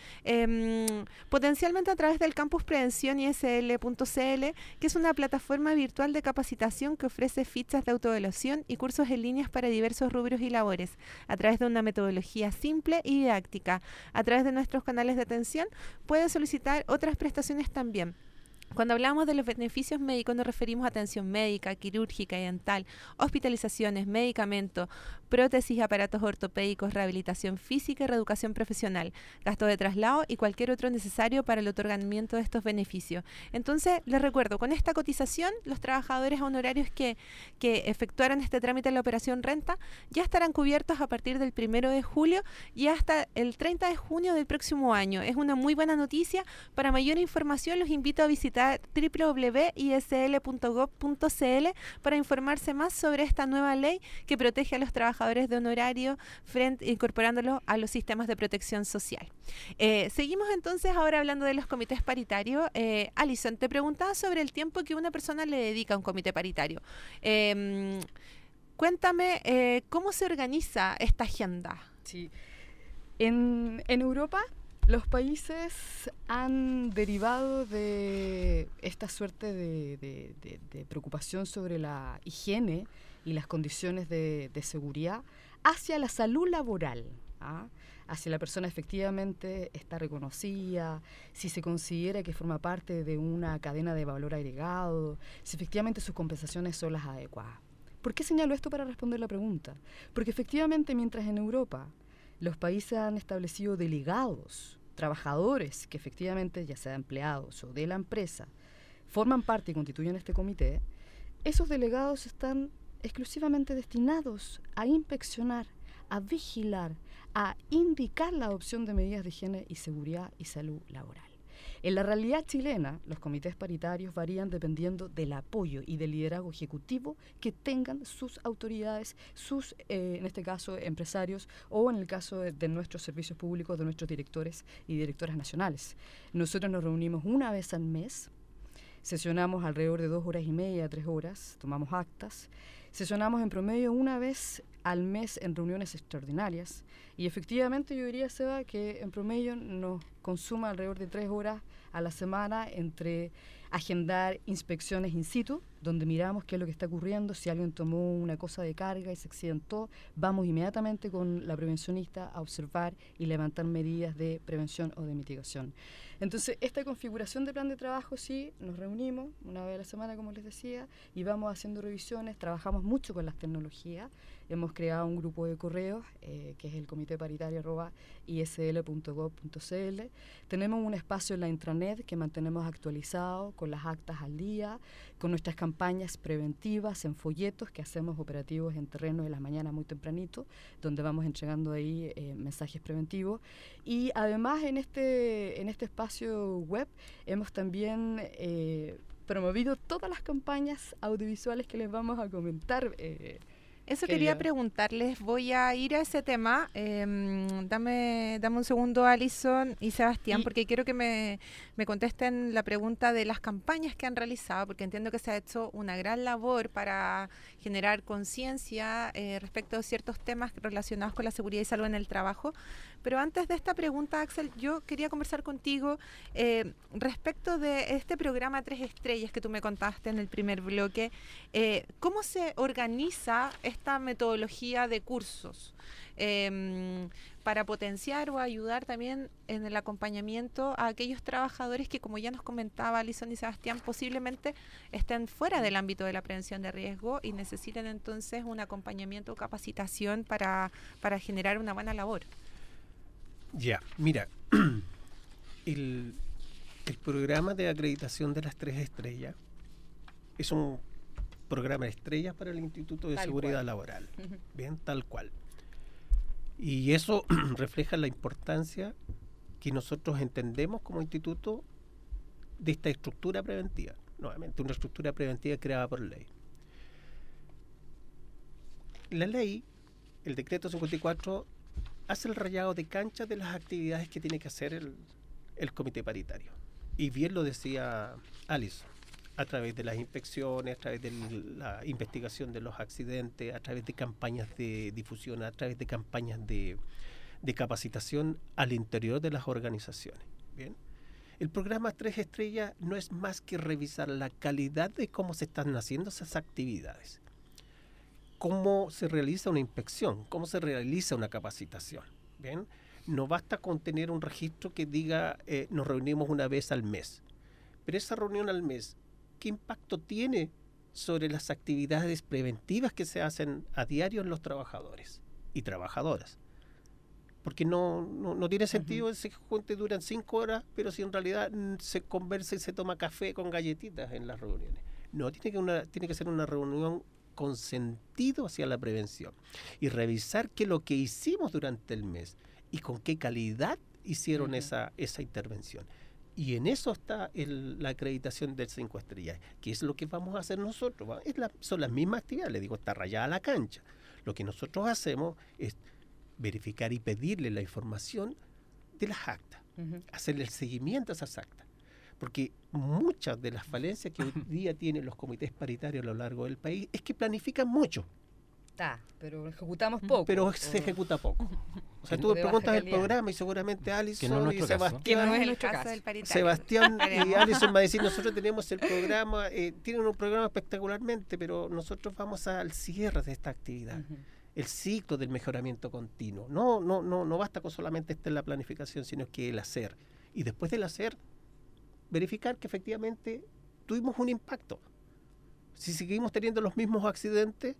eh, potencialmente a través del Campus Prevención I S L punto C L, que es una plataforma virtual de capacitación que ofrece fichas de autoevaluación y cursos en líneas para diversos rubros y labores, a través de una metodología simple y didáctica. A través de nuestros canales de atención puede solicitar otras prestaciones también. Cuando hablamos de los beneficios médicos nos referimos a atención médica, quirúrgica y dental, hospitalizaciones, medicamentos, prótesis y aparatos ortopédicos, rehabilitación física y reeducación profesional, gasto de traslado y cualquier otro necesario para el otorgamiento de estos beneficios. Entonces, les recuerdo, con esta cotización, los trabajadores honorarios que, que efectuaron este trámite en la operación renta ya estarán cubiertos a partir del primero de julio y hasta el treinta de junio del próximo año. Es una muy buena noticia. Para mayor información los invito a visitar doble u doble u doble u punto i s l punto gov punto c l para informarse más sobre esta nueva ley que protege a los trabajadores de honorario frente, incorporándolos a los sistemas de protección social. Eh, seguimos entonces ahora hablando de los comités paritarios. Eh, Alison, te preguntaba sobre el tiempo que una persona le dedica a un comité paritario. Eh, cuéntame eh, cómo se organiza esta agenda. Sí. En, en Europa los países han derivado de esta suerte de, de, de, de preocupación sobre la higiene y las condiciones de, de seguridad hacia la salud laboral, ¿ah? Hacia la persona efectivamente está reconocida, si se considera que forma parte de una cadena de valor agregado, si efectivamente sus compensaciones son las adecuadas. ¿Por qué señalo esto para responder la pregunta? Porque efectivamente mientras en Europa los países han establecido delegados, trabajadores que efectivamente, ya sea empleados o de la empresa, forman parte y constituyen este comité, esos delegados están exclusivamente destinados a inspeccionar, a vigilar, a indicar la adopción de medidas de higiene y seguridad y salud laboral. En la realidad chilena, los comités paritarios varían dependiendo del apoyo y del liderazgo ejecutivo que tengan sus autoridades, sus, eh, en este caso, empresarios, o en el caso de, de nuestros servicios públicos, de nuestros directores y directoras nacionales. Nosotros nos reunimos una vez al mes, sesionamos alrededor de dos horas y media, tres horas, tomamos actas, sesionamos en promedio una vez al mes en reuniones extraordinarias y efectivamente yo diría, Seba, que en promedio nos consuma alrededor de tres horas a la semana entre agendar inspecciones in situ, donde miramos qué es lo que está ocurriendo, si alguien tomó una cosa de carga y se accidentó, vamos inmediatamente con la prevencionista a observar y levantar medidas de prevención o de mitigación. Entonces, esta configuración de plan de trabajo, sí, nos reunimos una vez a la semana, como les decía, y vamos haciendo revisiones, trabajamos mucho con las tecnologías, hemos creado un grupo de correos, eh, que es el comité paritario arroba i s l punto gov punto c l. Tenemos un espacio en la intranet que mantenemos actualizado, con las actas al día, con nuestras campañas preventivas en folletos que hacemos operativos en terreno de las mañanas muy tempranito, donde vamos entregando ahí eh, mensajes preventivos. Y además en este, en este espacio web hemos también eh, promovido todas las campañas audiovisuales que les vamos a comentar. Eh, Eso quería. quería preguntarles, voy a ir a ese tema, eh, dame, dame un segundo, Alison y Sebastián, Y- porque quiero que me, me contesten la pregunta de las campañas que han realizado, porque entiendo que se ha hecho una gran labor para generar conciencia eh, respecto a ciertos temas relacionados con la seguridad y salud en el trabajo. Pero antes de esta pregunta, Axel, yo quería conversar contigo eh, respecto de este programa Tres Estrellas que tú me contaste en el primer bloque. Eh, ¿Cómo se organiza esta metodología de cursos eh, para potenciar o ayudar también en el acompañamiento a aquellos trabajadores que, como ya nos comentaba Alison y Sebastián, posiblemente estén fuera del ámbito de la prevención de riesgo y necesiten entonces un acompañamiento o capacitación para, para generar una buena labor? Ya, mira, el, el programa de acreditación de las tres estrellas es un programa de estrellas para el Instituto de Tal Seguridad cual. Laboral, bien, tal cual. Y eso refleja la importancia que nosotros entendemos como instituto de esta estructura preventiva, nuevamente una estructura preventiva creada por ley. La ley, el decreto cincuenta y cuatro, hace el rayado de cancha de las actividades que tiene que hacer el, el comité paritario. Y bien lo decía Alison, a través de las inspecciones, a través de la investigación de los accidentes, a través de campañas de difusión, a través de campañas de, de capacitación al interior de las organizaciones. Bien. El programa Tres Estrellas no es más que revisar la calidad de cómo se están haciendo esas actividades. Cómo se realiza una inspección, cómo se realiza una capacitación. ¿Bien? No basta con tener un registro que diga eh, nos reunimos una vez al mes, pero esa reunión al mes, ¿qué impacto tiene sobre las actividades preventivas que se hacen a diario en los trabajadores y trabajadoras? Porque no, no, no tiene sentido uh-huh. ese junte duran cinco horas, pero si en realidad mm, se conversa y se toma café con galletitas en las reuniones. No, tiene que, una, tiene que ser una reunión con sentido hacia la prevención y revisar qué es lo que hicimos durante el mes y con qué calidad hicieron uh-huh. esa, esa intervención. Y en eso está el, la acreditación del cinco estrellas, que es lo que vamos a hacer nosotros. ¿va? Es la, son las mismas actividades, le digo, está rayada la cancha. Lo que nosotros hacemos es verificar y pedirle la información de las actas, uh-huh. hacerle el seguimiento a esas actas. Porque muchas de las falencias que hoy día tienen los comités paritarios a lo largo del país es que planifican mucho. Ah, pero ejecutamos poco. Pero se ejecuta poco. O sea, tú me preguntas el programa y seguramente Alison no y Sebastián, no es el caso del paritario. Sebastián y Alison va a decir, nosotros tenemos el programa, eh, tienen un programa espectacularmente, pero nosotros vamos al cierre de esta actividad. Uh-huh. El ciclo del mejoramiento continuo. No, no, no, no basta con solamente estar en la planificación, sino que el hacer. Y después del hacer, verificar que efectivamente tuvimos un impacto. Si seguimos teniendo los mismos accidentes,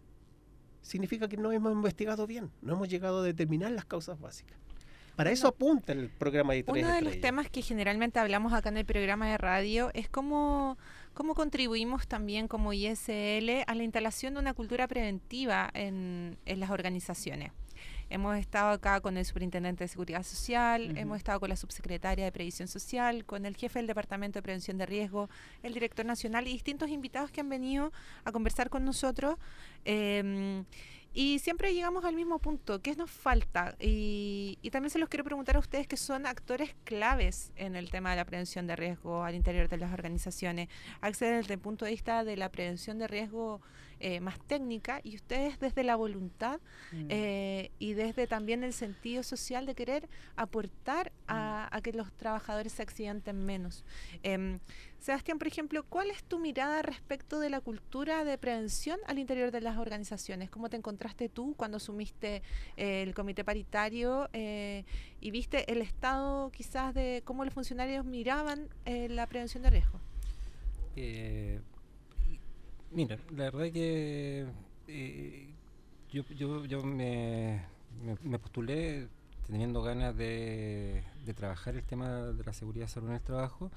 significa que no hemos investigado bien, no hemos llegado a determinar las causas básicas. Para eso apunta el programa de Tres Uno de Estrellas. los temas que generalmente hablamos acá en el programa de radio es cómo, cómo contribuimos también como I S L a la instalación de una cultura preventiva en, en las organizaciones. Hemos estado acá con el superintendente de Seguridad Social, uh-huh. hemos estado con la subsecretaria de Previsión Social, con el jefe del Departamento de Prevención de Riesgo, el director nacional y distintos invitados que han venido a conversar con nosotros. Eh, y siempre llegamos al mismo punto, ¿qué nos falta? Y, y también se los quiero preguntar a ustedes que son actores claves en el tema de la prevención de riesgo al interior de las organizaciones. Axel, desde el punto de vista de la prevención de riesgo eh, más técnica, y ustedes desde la voluntad mm. eh, y desde también el sentido social de querer aportar a, a que los trabajadores se accidenten menos. Eh, Sebastián, por ejemplo, ¿cuál es tu mirada respecto de la cultura de prevención al interior de las organizaciones? ¿Cómo te encontraste tú cuando asumiste eh, el comité paritario eh, y viste el estado quizás de cómo los funcionarios miraban eh, la prevención de riesgo? Eh, mira, la verdad que eh, yo, yo, yo me, me, me postulé teniendo ganas de, de trabajar el tema de la seguridad y salud en el trabajo.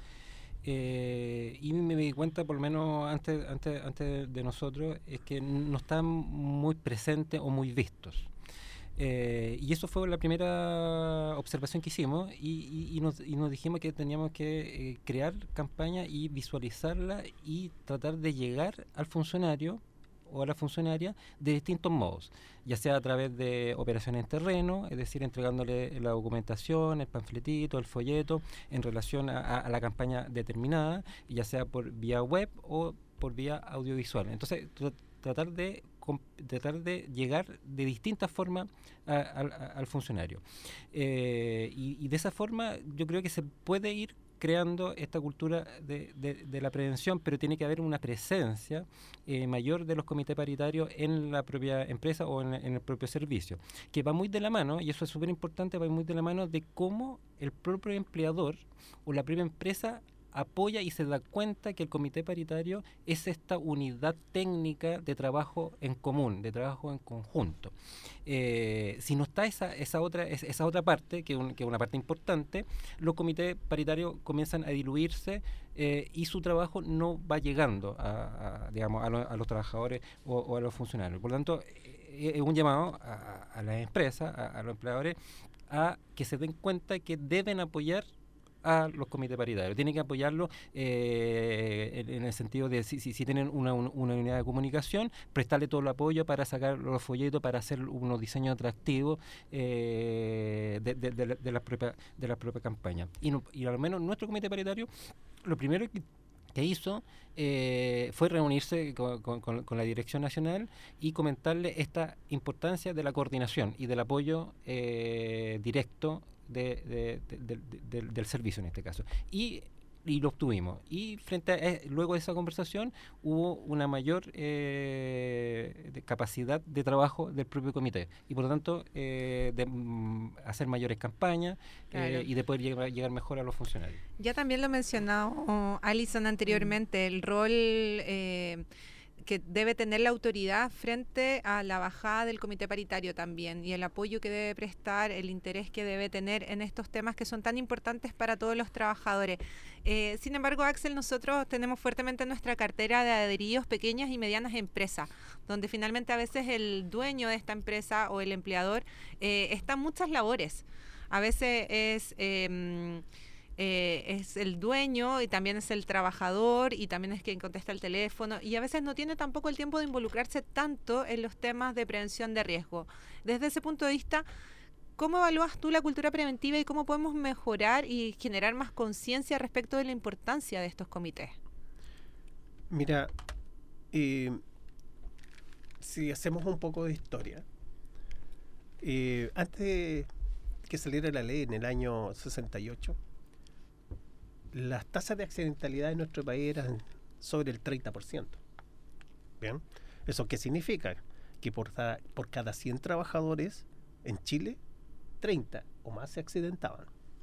Eh, y me, me di cuenta, por lo menos antes, antes, antes de nosotros, es que no están muy presentes o muy vistos. Eh, y eso fue la primera observación que hicimos y, y, y, nos, y nos dijimos que teníamos que eh, crear campaña y visualizarla y tratar de llegar al funcionario o a la funcionaria de distintos modos, ya sea a través de operaciones en terreno, es decir, entregándole la documentación, el panfletito, el folleto, en relación a, a la campaña determinada, ya sea por vía web o por vía audiovisual. Entonces, tr- tratar de tratar de llegar de distintas formas a, a, a, al funcionario. Eh, y, y de esa forma yo creo que se puede ir creando esta cultura de, de, de la prevención, pero tiene que haber una presencia eh, mayor de los comités paritarios en la propia empresa o en, en el propio servicio, que va muy de la mano, y eso es súper importante, va muy de la mano de cómo el propio empleador o la propia empresa apoya y se da cuenta que el comité paritario es esta unidad técnica de trabajo en común, de trabajo en conjunto. Eh, si no está esa, esa, otra, esa otra parte, que es un, que una parte importante, los comités paritarios comienzan a diluirse eh, y su trabajo no va llegando a, a, digamos, a, lo, a los trabajadores o, o a los funcionarios. Por lo tanto, eh, es un llamado a, a las empresas, a, a los empleadores, a que se den cuenta que deben apoyar a los comités paritarios. Tienen que apoyarlo eh, en, en el sentido de si, si, si tienen una, un, una unidad de comunicación, prestarle todo el apoyo para sacar los folletos, para hacer unos diseños atractivos eh, de, de, de, de la propia de la propia campaña. Y, no, y al menos nuestro comité paritario, lo primero que que hizo eh, fue reunirse con, con, con la Dirección Nacional y comentarle esta importancia de la coordinación y del apoyo eh, directo de, de, de, de, de, de, del servicio en este caso. Y y lo obtuvimos. Y frente a, eh, luego de esa conversación hubo una mayor eh, de capacidad de trabajo del propio comité y por lo tanto eh, de mm, hacer mayores campañas claro. eh, y de poder llegar, llegar mejor a los funcionarios. Ya también lo mencionó Alison anteriormente, mm. el rol eh, que debe tener la autoridad frente a la bajada del comité paritario también y el apoyo que debe prestar, el interés que debe tener en estos temas que son tan importantes para todos los trabajadores. Eh, sin embargo, Axel, nosotros tenemos fuertemente en nuestra cartera de adheridos pequeñas y medianas empresas, donde finalmente a veces el dueño de esta empresa o el empleador eh, está en muchas labores. A veces es... Eh, Eh, es el dueño y también es el trabajador y también es quien contesta el teléfono y a veces no tiene tampoco el tiempo de involucrarse tanto en los temas de prevención de riesgo. Desde ese punto de vista, ¿cómo evalúas tú la cultura preventiva y cómo podemos mejorar y generar más conciencia respecto de la importancia de estos comités? Mira, eh, si hacemos un poco de historia, eh, antes que saliera la ley en el año sesenta y ocho, las tasas de accidentalidad en nuestro país eran sobre el treinta por ciento. ¿Bien? ¿Eso qué significa? Que por, da, por cada cien trabajadores en Chile, treinta o más se accidentaban.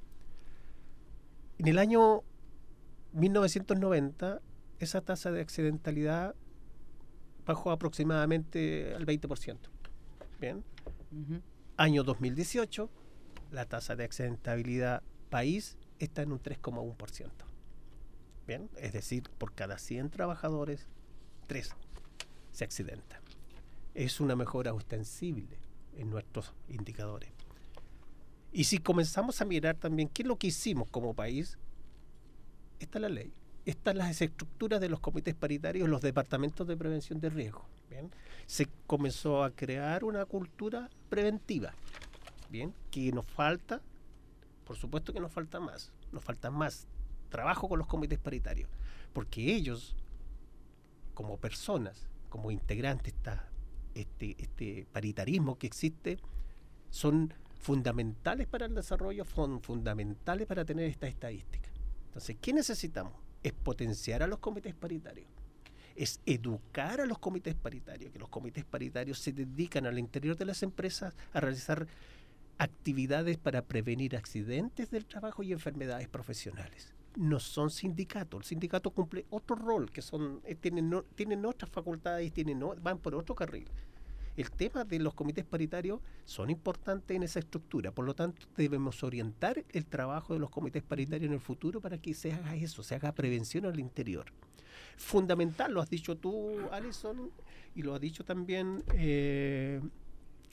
En el año mil novecientos noventa, esa tasa de accidentalidad bajó aproximadamente al veinte por ciento. ¿Bien? Uh-huh. Año dos mil dieciocho, la tasa de accidentabilidad país está en un tres coma uno por ciento. Bien, es decir, por cada cien trabajadores, tres se accidentan. Es una mejora ostensible en nuestros indicadores. Y si comenzamos a mirar también qué es lo que hicimos como país, está la ley, están las estructuras de los comités paritarios, los departamentos de prevención de riesgo. Bien, se comenzó a crear una cultura preventiva. Bien, que nos falta. Por supuesto que nos falta más, nos falta más trabajo con los comités paritarios, porque ellos, como personas, como integrantes de este, este paritarismo que existe, son fundamentales para el desarrollo, son fundamentales para tener esta estadística. Entonces, ¿qué necesitamos? Es potenciar a los comités paritarios, es educar a los comités paritarios, que los comités paritarios se dedican al interior de las empresas a realizar actividades para prevenir accidentes del trabajo y enfermedades profesionales. No son sindicatos. El sindicato cumple otro rol, que son eh, tienen, no, tienen otras facultades, tienen, no, van por otro carril. El tema de los comités paritarios son importantes en esa estructura, por lo tanto debemos orientar el trabajo de los comités paritarios en el futuro para que se haga eso, se haga prevención al interior. Fundamental, lo has dicho tú, Alison, y lo ha dicho también eh,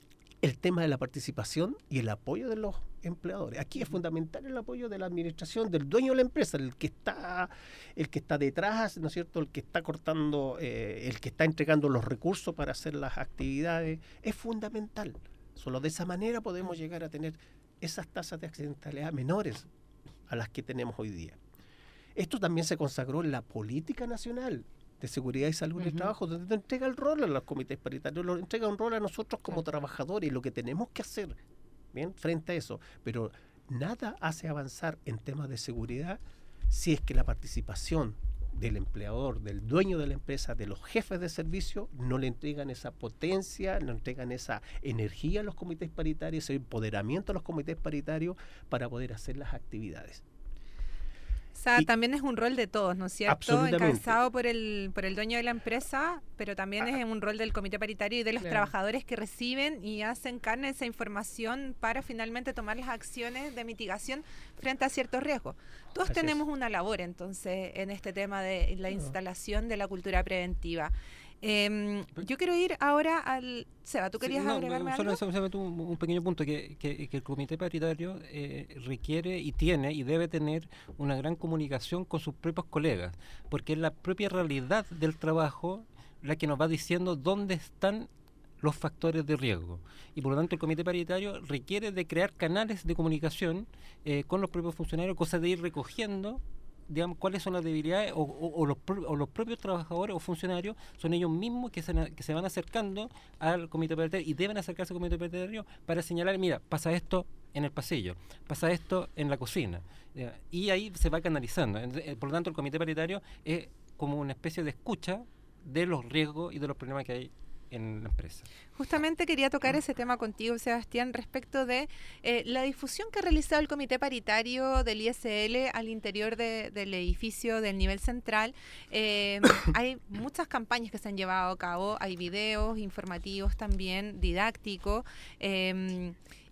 el tema de la participación y el apoyo de los empleadores. Aquí es fundamental el apoyo de la administración, del dueño de la empresa, el que está, el que está detrás, ¿no es cierto?, el que está cortando, eh, el que está entregando los recursos para hacer las actividades. Es fundamental. Solo de esa manera podemos llegar a tener esas tasas de accidentalidad menores a las que tenemos hoy día. Esto también se consagró en la política nacional de seguridad y salud uh-huh. en el trabajo, donde nos entrega el rol a los comités paritarios, nos entrega un rol a nosotros como sí. trabajadores, y lo que tenemos que hacer, bien, frente a eso. Pero nada hace avanzar en temas de seguridad si es que la participación del empleador, del dueño de la empresa, de los jefes de servicio, no le entregan esa potencia, no entregan esa energía a los comités paritarios, ese empoderamiento a los comités paritarios para poder hacer las actividades. O sea, y también es un rol de todos, ¿no es cierto? Encabezado por el por el dueño de la empresa, pero también ah, es un rol del comité paritario y de los claro. trabajadores que reciben y hacen carne esa información para finalmente tomar las acciones de mitigación frente a ciertos riesgos. Todos Así tenemos es. una labor, entonces, en este tema de la instalación de la cultura preventiva. Eh, yo quiero ir ahora al... Seba, ¿tú querías sí, no, agregarme no, algo? Solo, solamente un, un pequeño punto, que, que, que el comité paritario eh, requiere y tiene y debe tener una gran comunicación con sus propios colegas, porque es la propia realidad del trabajo la que nos va diciendo dónde están los factores de riesgo. Y por lo tanto el comité paritario requiere de crear canales de comunicación eh, con los propios funcionarios, cosa de ir recogiendo, digamos, cuáles son las debilidades o, o, o, los, o los propios trabajadores o funcionarios son ellos mismos que se, que se van acercando al comité paritario y deben acercarse al comité paritario para señalar, mira, pasa esto en el pasillo, pasa esto en la cocina, ¿ya? Y ahí se va canalizando. Por lo tanto el comité paritario es como una especie de escucha de los riesgos y de los problemas que hay en la empresa. Justamente quería tocar ese tema contigo, Sebastián, respecto de eh, la difusión que ha realizado el Comité Paritario del I S L al interior de, del edificio del nivel central. Eh, hay muchas campañas que se han llevado a cabo, hay videos informativos también, didácticos, eh,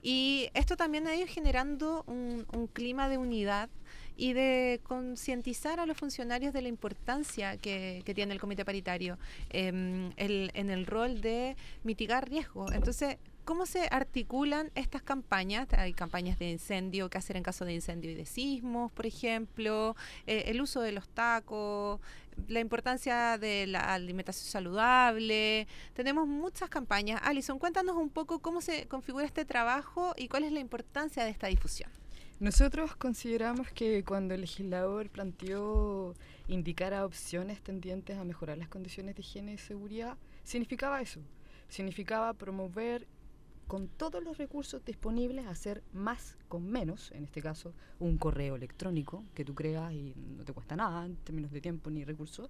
y esto también ha ido generando un, un clima de unidad y de concientizar a los funcionarios de la importancia que, que tiene el comité paritario eh, el, en el rol de mitigar riesgos. Entonces, ¿cómo se articulan estas campañas? Hay campañas de incendio, qué hacer en caso de incendio y de sismos, por ejemplo, eh, el uso de los tacos, la importancia de la alimentación saludable. Tenemos muchas campañas. Alison, cuéntanos un poco cómo se configura este trabajo y cuál es la importancia de esta difusión. Nosotros consideramos que cuando el legislador planteó indicar a opciones tendientes a mejorar las condiciones de higiene y seguridad, significaba eso, significaba promover con todos los recursos disponibles hacer más con menos, en este caso un correo electrónico que tú creas y no te cuesta nada en términos de tiempo ni recursos,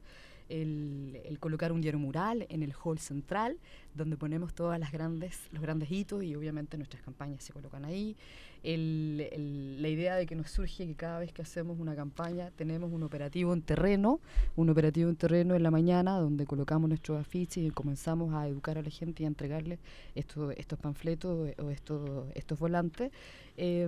el, el colocar un diario mural en el hall central donde ponemos todas las grandes los grandes hitos y obviamente nuestras campañas se colocan ahí. El, el, la idea de que nos surge que cada vez que hacemos una campaña tenemos un operativo en terreno, un operativo en terreno en la mañana donde colocamos nuestros afiches y comenzamos a educar a la gente y a entregarles estos, estos panfletos o estos, estos volantes. Eh,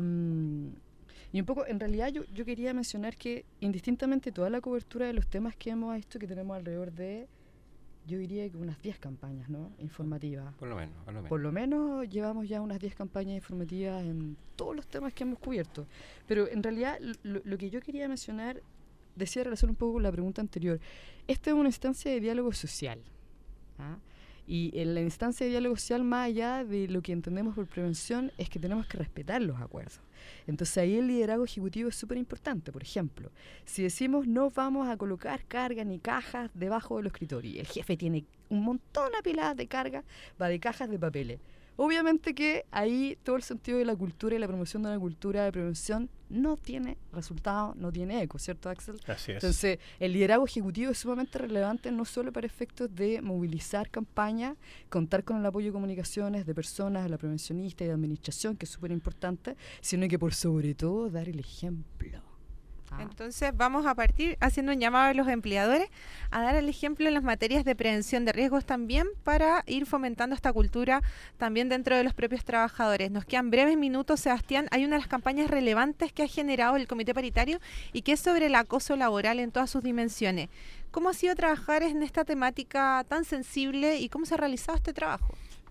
y un poco, en realidad yo, yo quería mencionar que indistintamente toda la cobertura de los temas que hemos visto, que tenemos alrededor de, yo diría que unas diez campañas, ¿no?, informativas. Por lo menos, por lo menos. Por lo menos llevamos ya unas diez campañas informativas en todos los temas que hemos cubierto. Pero en realidad lo, lo que yo quería mencionar, decía relación un poco con la pregunta anterior, esta es una instancia de diálogo social, ¿ah? Y en la instancia de diálogo social, más allá de lo que entendemos por prevención, es que tenemos que respetar los acuerdos. Entonces ahí el liderazgo ejecutivo es súper importante. Por ejemplo, si decimos no vamos a colocar cargas ni cajas debajo de los escritorios, y el jefe tiene un montón apiladas de cargas, va de cajas de papeles. Obviamente que ahí todo el sentido de la cultura y la promoción de una cultura de prevención no tiene resultado, no tiene eco, ¿cierto, Axel? Así es. Entonces, el liderazgo ejecutivo es sumamente relevante no solo para efectos de movilizar campañas, contar con el apoyo de comunicaciones de personas, de la prevencionista y de administración, que es súper importante, sino que por sobre todo dar el ejemplo. Entonces vamos a partir haciendo un llamado a los empleadores a dar el ejemplo en las materias de prevención de riesgos también para ir fomentando esta cultura también dentro de los propios trabajadores. Nos quedan breves minutos, Sebastián. Hay una de las campañas relevantes que ha generado el Comité Paritario y que es sobre el acoso laboral en todas sus dimensiones. ¿Cómo ha sido trabajar en esta temática tan sensible y cómo se ha realizado este trabajo?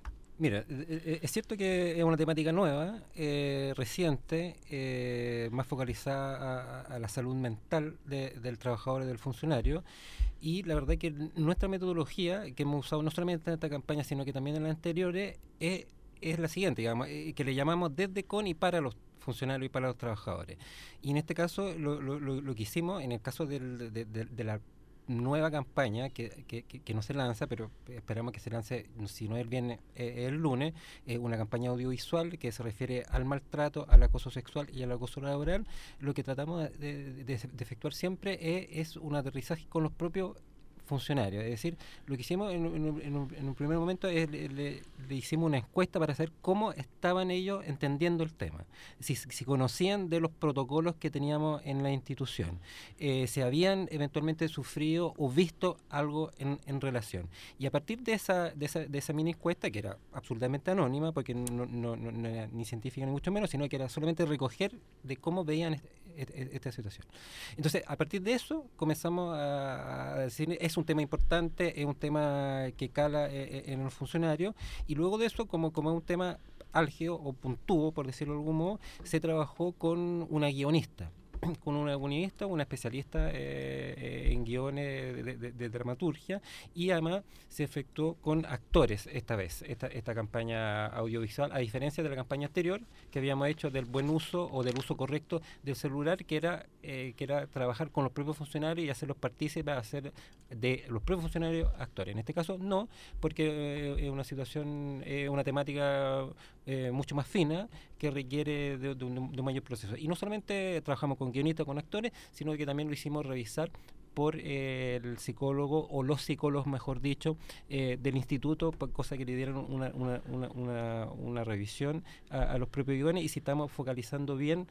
Mira, eh, es cierto que es una temática nueva, eh, reciente, eh, más focalizada a, a la salud mental de, del trabajador y del funcionario, y la verdad que nuestra metodología, que hemos usado no solamente en esta campaña, sino que también en las anteriores, es, es la siguiente, digamos, eh, que le llamamos desde, con y para los funcionarios y para los trabajadores. Y en este caso, lo, lo, lo, lo que hicimos, en el caso del, de, de, de la nueva campaña que, que, que, que no se lanza, pero esperamos que se lance, si no es el viernes, eh, el lunes, eh, una campaña audiovisual que se refiere al maltrato, al acoso sexual y al acoso laboral. Lo que tratamos de, de, de, de efectuar siempre es, es un aterrizaje con los propios funcionarios, es decir, lo que hicimos en, en, en, un, en un primer momento es le, le, le hicimos una encuesta para saber cómo estaban ellos entendiendo el tema, si, si conocían de los protocolos que teníamos en la institución, eh, si habían eventualmente sufrido o visto algo en, en relación. Y a partir de esa, de esa, de esa mini encuesta, que era absolutamente anónima, porque no, no, no, no era ni científica ni mucho menos, sino que era solamente recoger de cómo veían este, esta situación. Entonces, a partir de eso, comenzamos a, a decir, es un tema importante, es un tema que cala eh, en los funcionarios, y luego de eso, como, como es un tema álgido o puntúo, por decirlo de algún modo, se trabajó con una guionista, con una guionista, una especialista eh, en guiones de, de, de dramaturgia, y además se efectuó con actores esta vez, esta, esta campaña audiovisual, a diferencia de la campaña anterior que habíamos hecho del buen uso o del uso correcto del celular, que era, eh, que era trabajar con los propios funcionarios y hacerlos partícipes, hacer de los propios funcionarios actores. En este caso no, porque eh, es una situación, eh, una temática eh, mucho más fina, que requiere de, de, un, de un mayor proceso. Y no solamente trabajamos con guionistas, con actores, sino que también lo hicimos revisar por eh, el psicólogo o los psicólogos, mejor dicho, eh, del instituto, cosa que le dieron una, una, una, una, una revisión a, a los propios guiones, y si estamos focalizando bien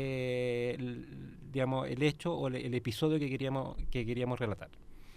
eh, el, digamos, el hecho o el, el episodio que queríamos, que queríamos relatar.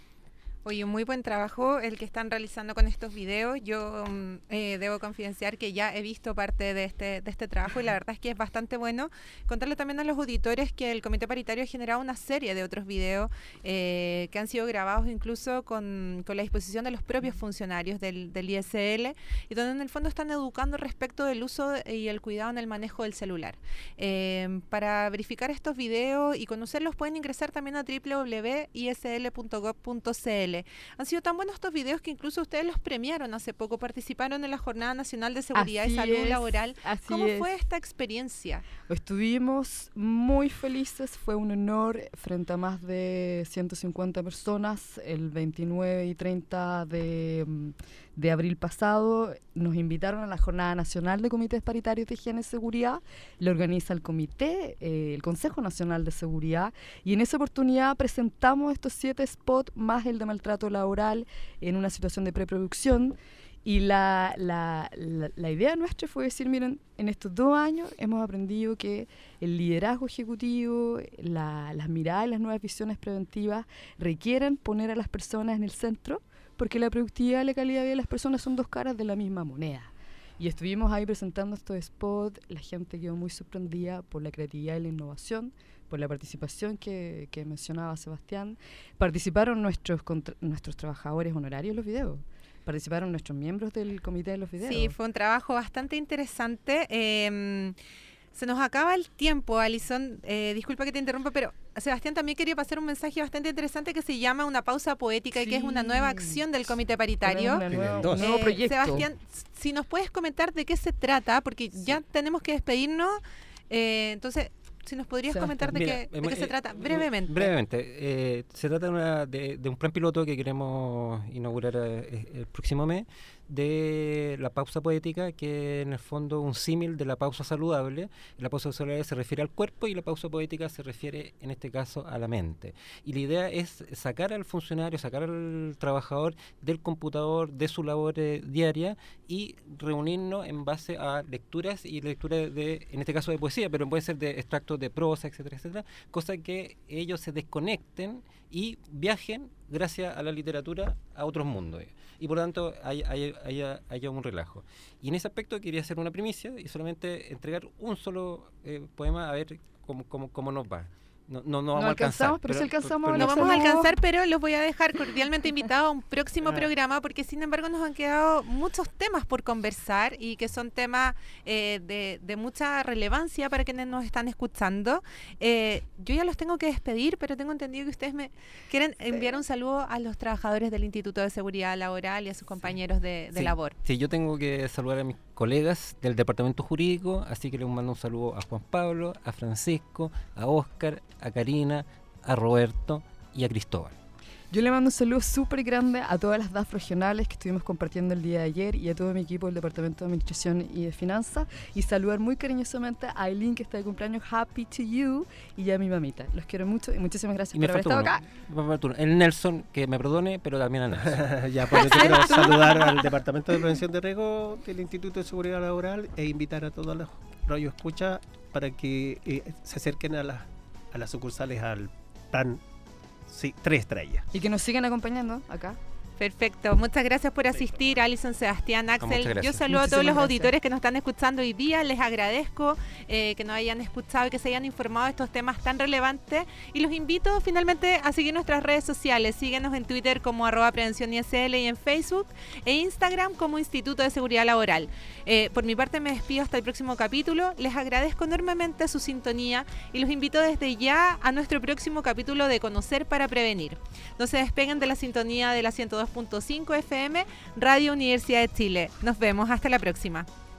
Oye, muy buen trabajo el que están realizando con estos videos. Yo eh, debo confidenciar que ya he visto parte de este, de este trabajo, y la verdad es que es bastante bueno. Contarle también a los auditores que el Comité Paritario ha generado una serie de otros videos eh, que han sido grabados incluso con, con la disposición de los propios funcionarios del, del I S L, y donde en el fondo están educando respecto del uso y el cuidado en el manejo del celular. Eh, para verificar estos videos y conocerlos pueden ingresar también a doble u doble u doble u punto i s l punto gov punto c l. Han sido tan buenos estos videos que incluso ustedes los premiaron hace poco, participaron en la Jornada Nacional de Seguridad así y Salud es, Laboral. ¿Cómo es. fue esta experiencia? Estuvimos muy felices, fue un honor frente a más de ciento cincuenta personas el veintinueve y treinta de, de abril pasado. Nos invitaron a la Jornada Nacional de Comités Paritarios de Higiene y Seguridad, lo organiza el Comité, eh, el Consejo Nacional de Seguridad, y en esa oportunidad presentamos estos siete spots más el de maltrato laboral en una situación de preproducción. Y la, la, la, la idea nuestra fue decir, miren, en estos dos años hemos aprendido que el liderazgo ejecutivo, la, las miradas y las nuevas visiones preventivas requieren poner a las personas en el centro, porque la productividad y la calidad de vida de las personas son dos caras de la misma moneda. Y estuvimos ahí presentando estos spots, la gente quedó muy sorprendida por la creatividad y la innovación, por la participación que, que mencionaba Sebastián. Participaron nuestros, contra, nuestros trabajadores honorarios en los videos. Participaron nuestros miembros del comité de los videos. Sí, fue un trabajo bastante interesante. Eh, se nos acaba el tiempo, Alison. Eh, disculpa que te interrumpa, pero Sebastián también quería pasar un mensaje bastante interesante que se llama Una Pausa Poética, sí, y que es una nueva acción del Comité Paritario. Una nueva, un nuevo eh, proyecto. Sebastián, si nos puedes comentar de qué se trata, porque sí, ya tenemos que despedirnos. Eh, entonces... Si nos podrías Sebastián. comentar de, Mira, qué, de eh, qué se trata, brevemente. Brevemente, eh, se trata de, una, de, de un plan piloto que queremos inaugurar eh, el próximo mes, de la pausa poética, que en el fondo es un símil de la pausa saludable. La pausa saludable se refiere al cuerpo y la pausa poética se refiere, en este caso, a la mente. Y la idea es sacar al funcionario, sacar al trabajador del computador, de su labor eh, diaria, y reunirnos en base a lecturas y lecturas de, en este caso de poesía, pero puede ser de extractos de prosa, etcétera, etcétera, cosa que ellos se desconecten y viajen gracias a la literatura a otros mundos, y por lo tanto haya, haya, haya, haya un relajo. Y en ese aspecto quería hacer una primicia y solamente entregar un solo eh, poema a ver cómo, cómo, cómo nos va. No, no, no No vamos a alcanzar. alcanzamos, pero sí alcanzamos pero No los vamos a saludos. alcanzar, pero los voy a dejar cordialmente invitados a un próximo Ah. programa, porque sin embargo nos han quedado muchos temas por conversar y que son temas eh, de, de mucha relevancia para quienes nos están escuchando. Eh, yo ya los tengo que despedir, pero tengo entendido que ustedes me quieren enviar un saludo a los trabajadores del Instituto de Seguridad Laboral y a sus compañeros de, de Sí, labor. Sí, yo tengo que saludar a mis colegas del departamento jurídico, así que les mando un saludo a Juan Pablo, a Francisco, a Óscar, a Karina, a Roberto y a Cristóbal. Yo le mando un saludo súper grande a todas las D A F regionales que estuvimos compartiendo el día de ayer y a todo mi equipo del Departamento de Administración y de Finanzas, y saludar muy cariñosamente a Aileen, que está de cumpleaños, Happy to You, y a mi mamita. Los quiero mucho y muchísimas gracias Y me por haber faltó estado uno, acá. me faltó uno. El Nelson, que me perdone, pero también a Nelson. Ya, pues yo quiero saludar al Departamento de Prevención de Riesgo del Instituto de Seguridad Laboral e invitar a todos los radioescuchas para que eh, se acerquen a, la, a las sucursales al plan sí, tres estrellas. Y que nos sigan acompañando acá. Perfecto, muchas gracias por asistir, Alison, Sebastián, muchas Axel. gracias. Yo saludo a todos Muchísimas los gracias. auditores que nos están escuchando hoy día, les agradezco eh, que nos hayan escuchado y que se hayan informado de estos temas tan relevantes, y los invito finalmente a seguir nuestras redes sociales. Síguenos en Twitter como arroba prevención I S L y en Facebook e Instagram como Instituto de Seguridad Laboral. Eh, por mi parte me despido hasta el próximo capítulo, les agradezco enormemente su sintonía y los invito desde ya a nuestro próximo capítulo de Conocer para Prevenir. No se despeguen de la sintonía de la ciento dos punto cinco F M, Radio Universidad de Chile. Nos vemos, hasta la próxima.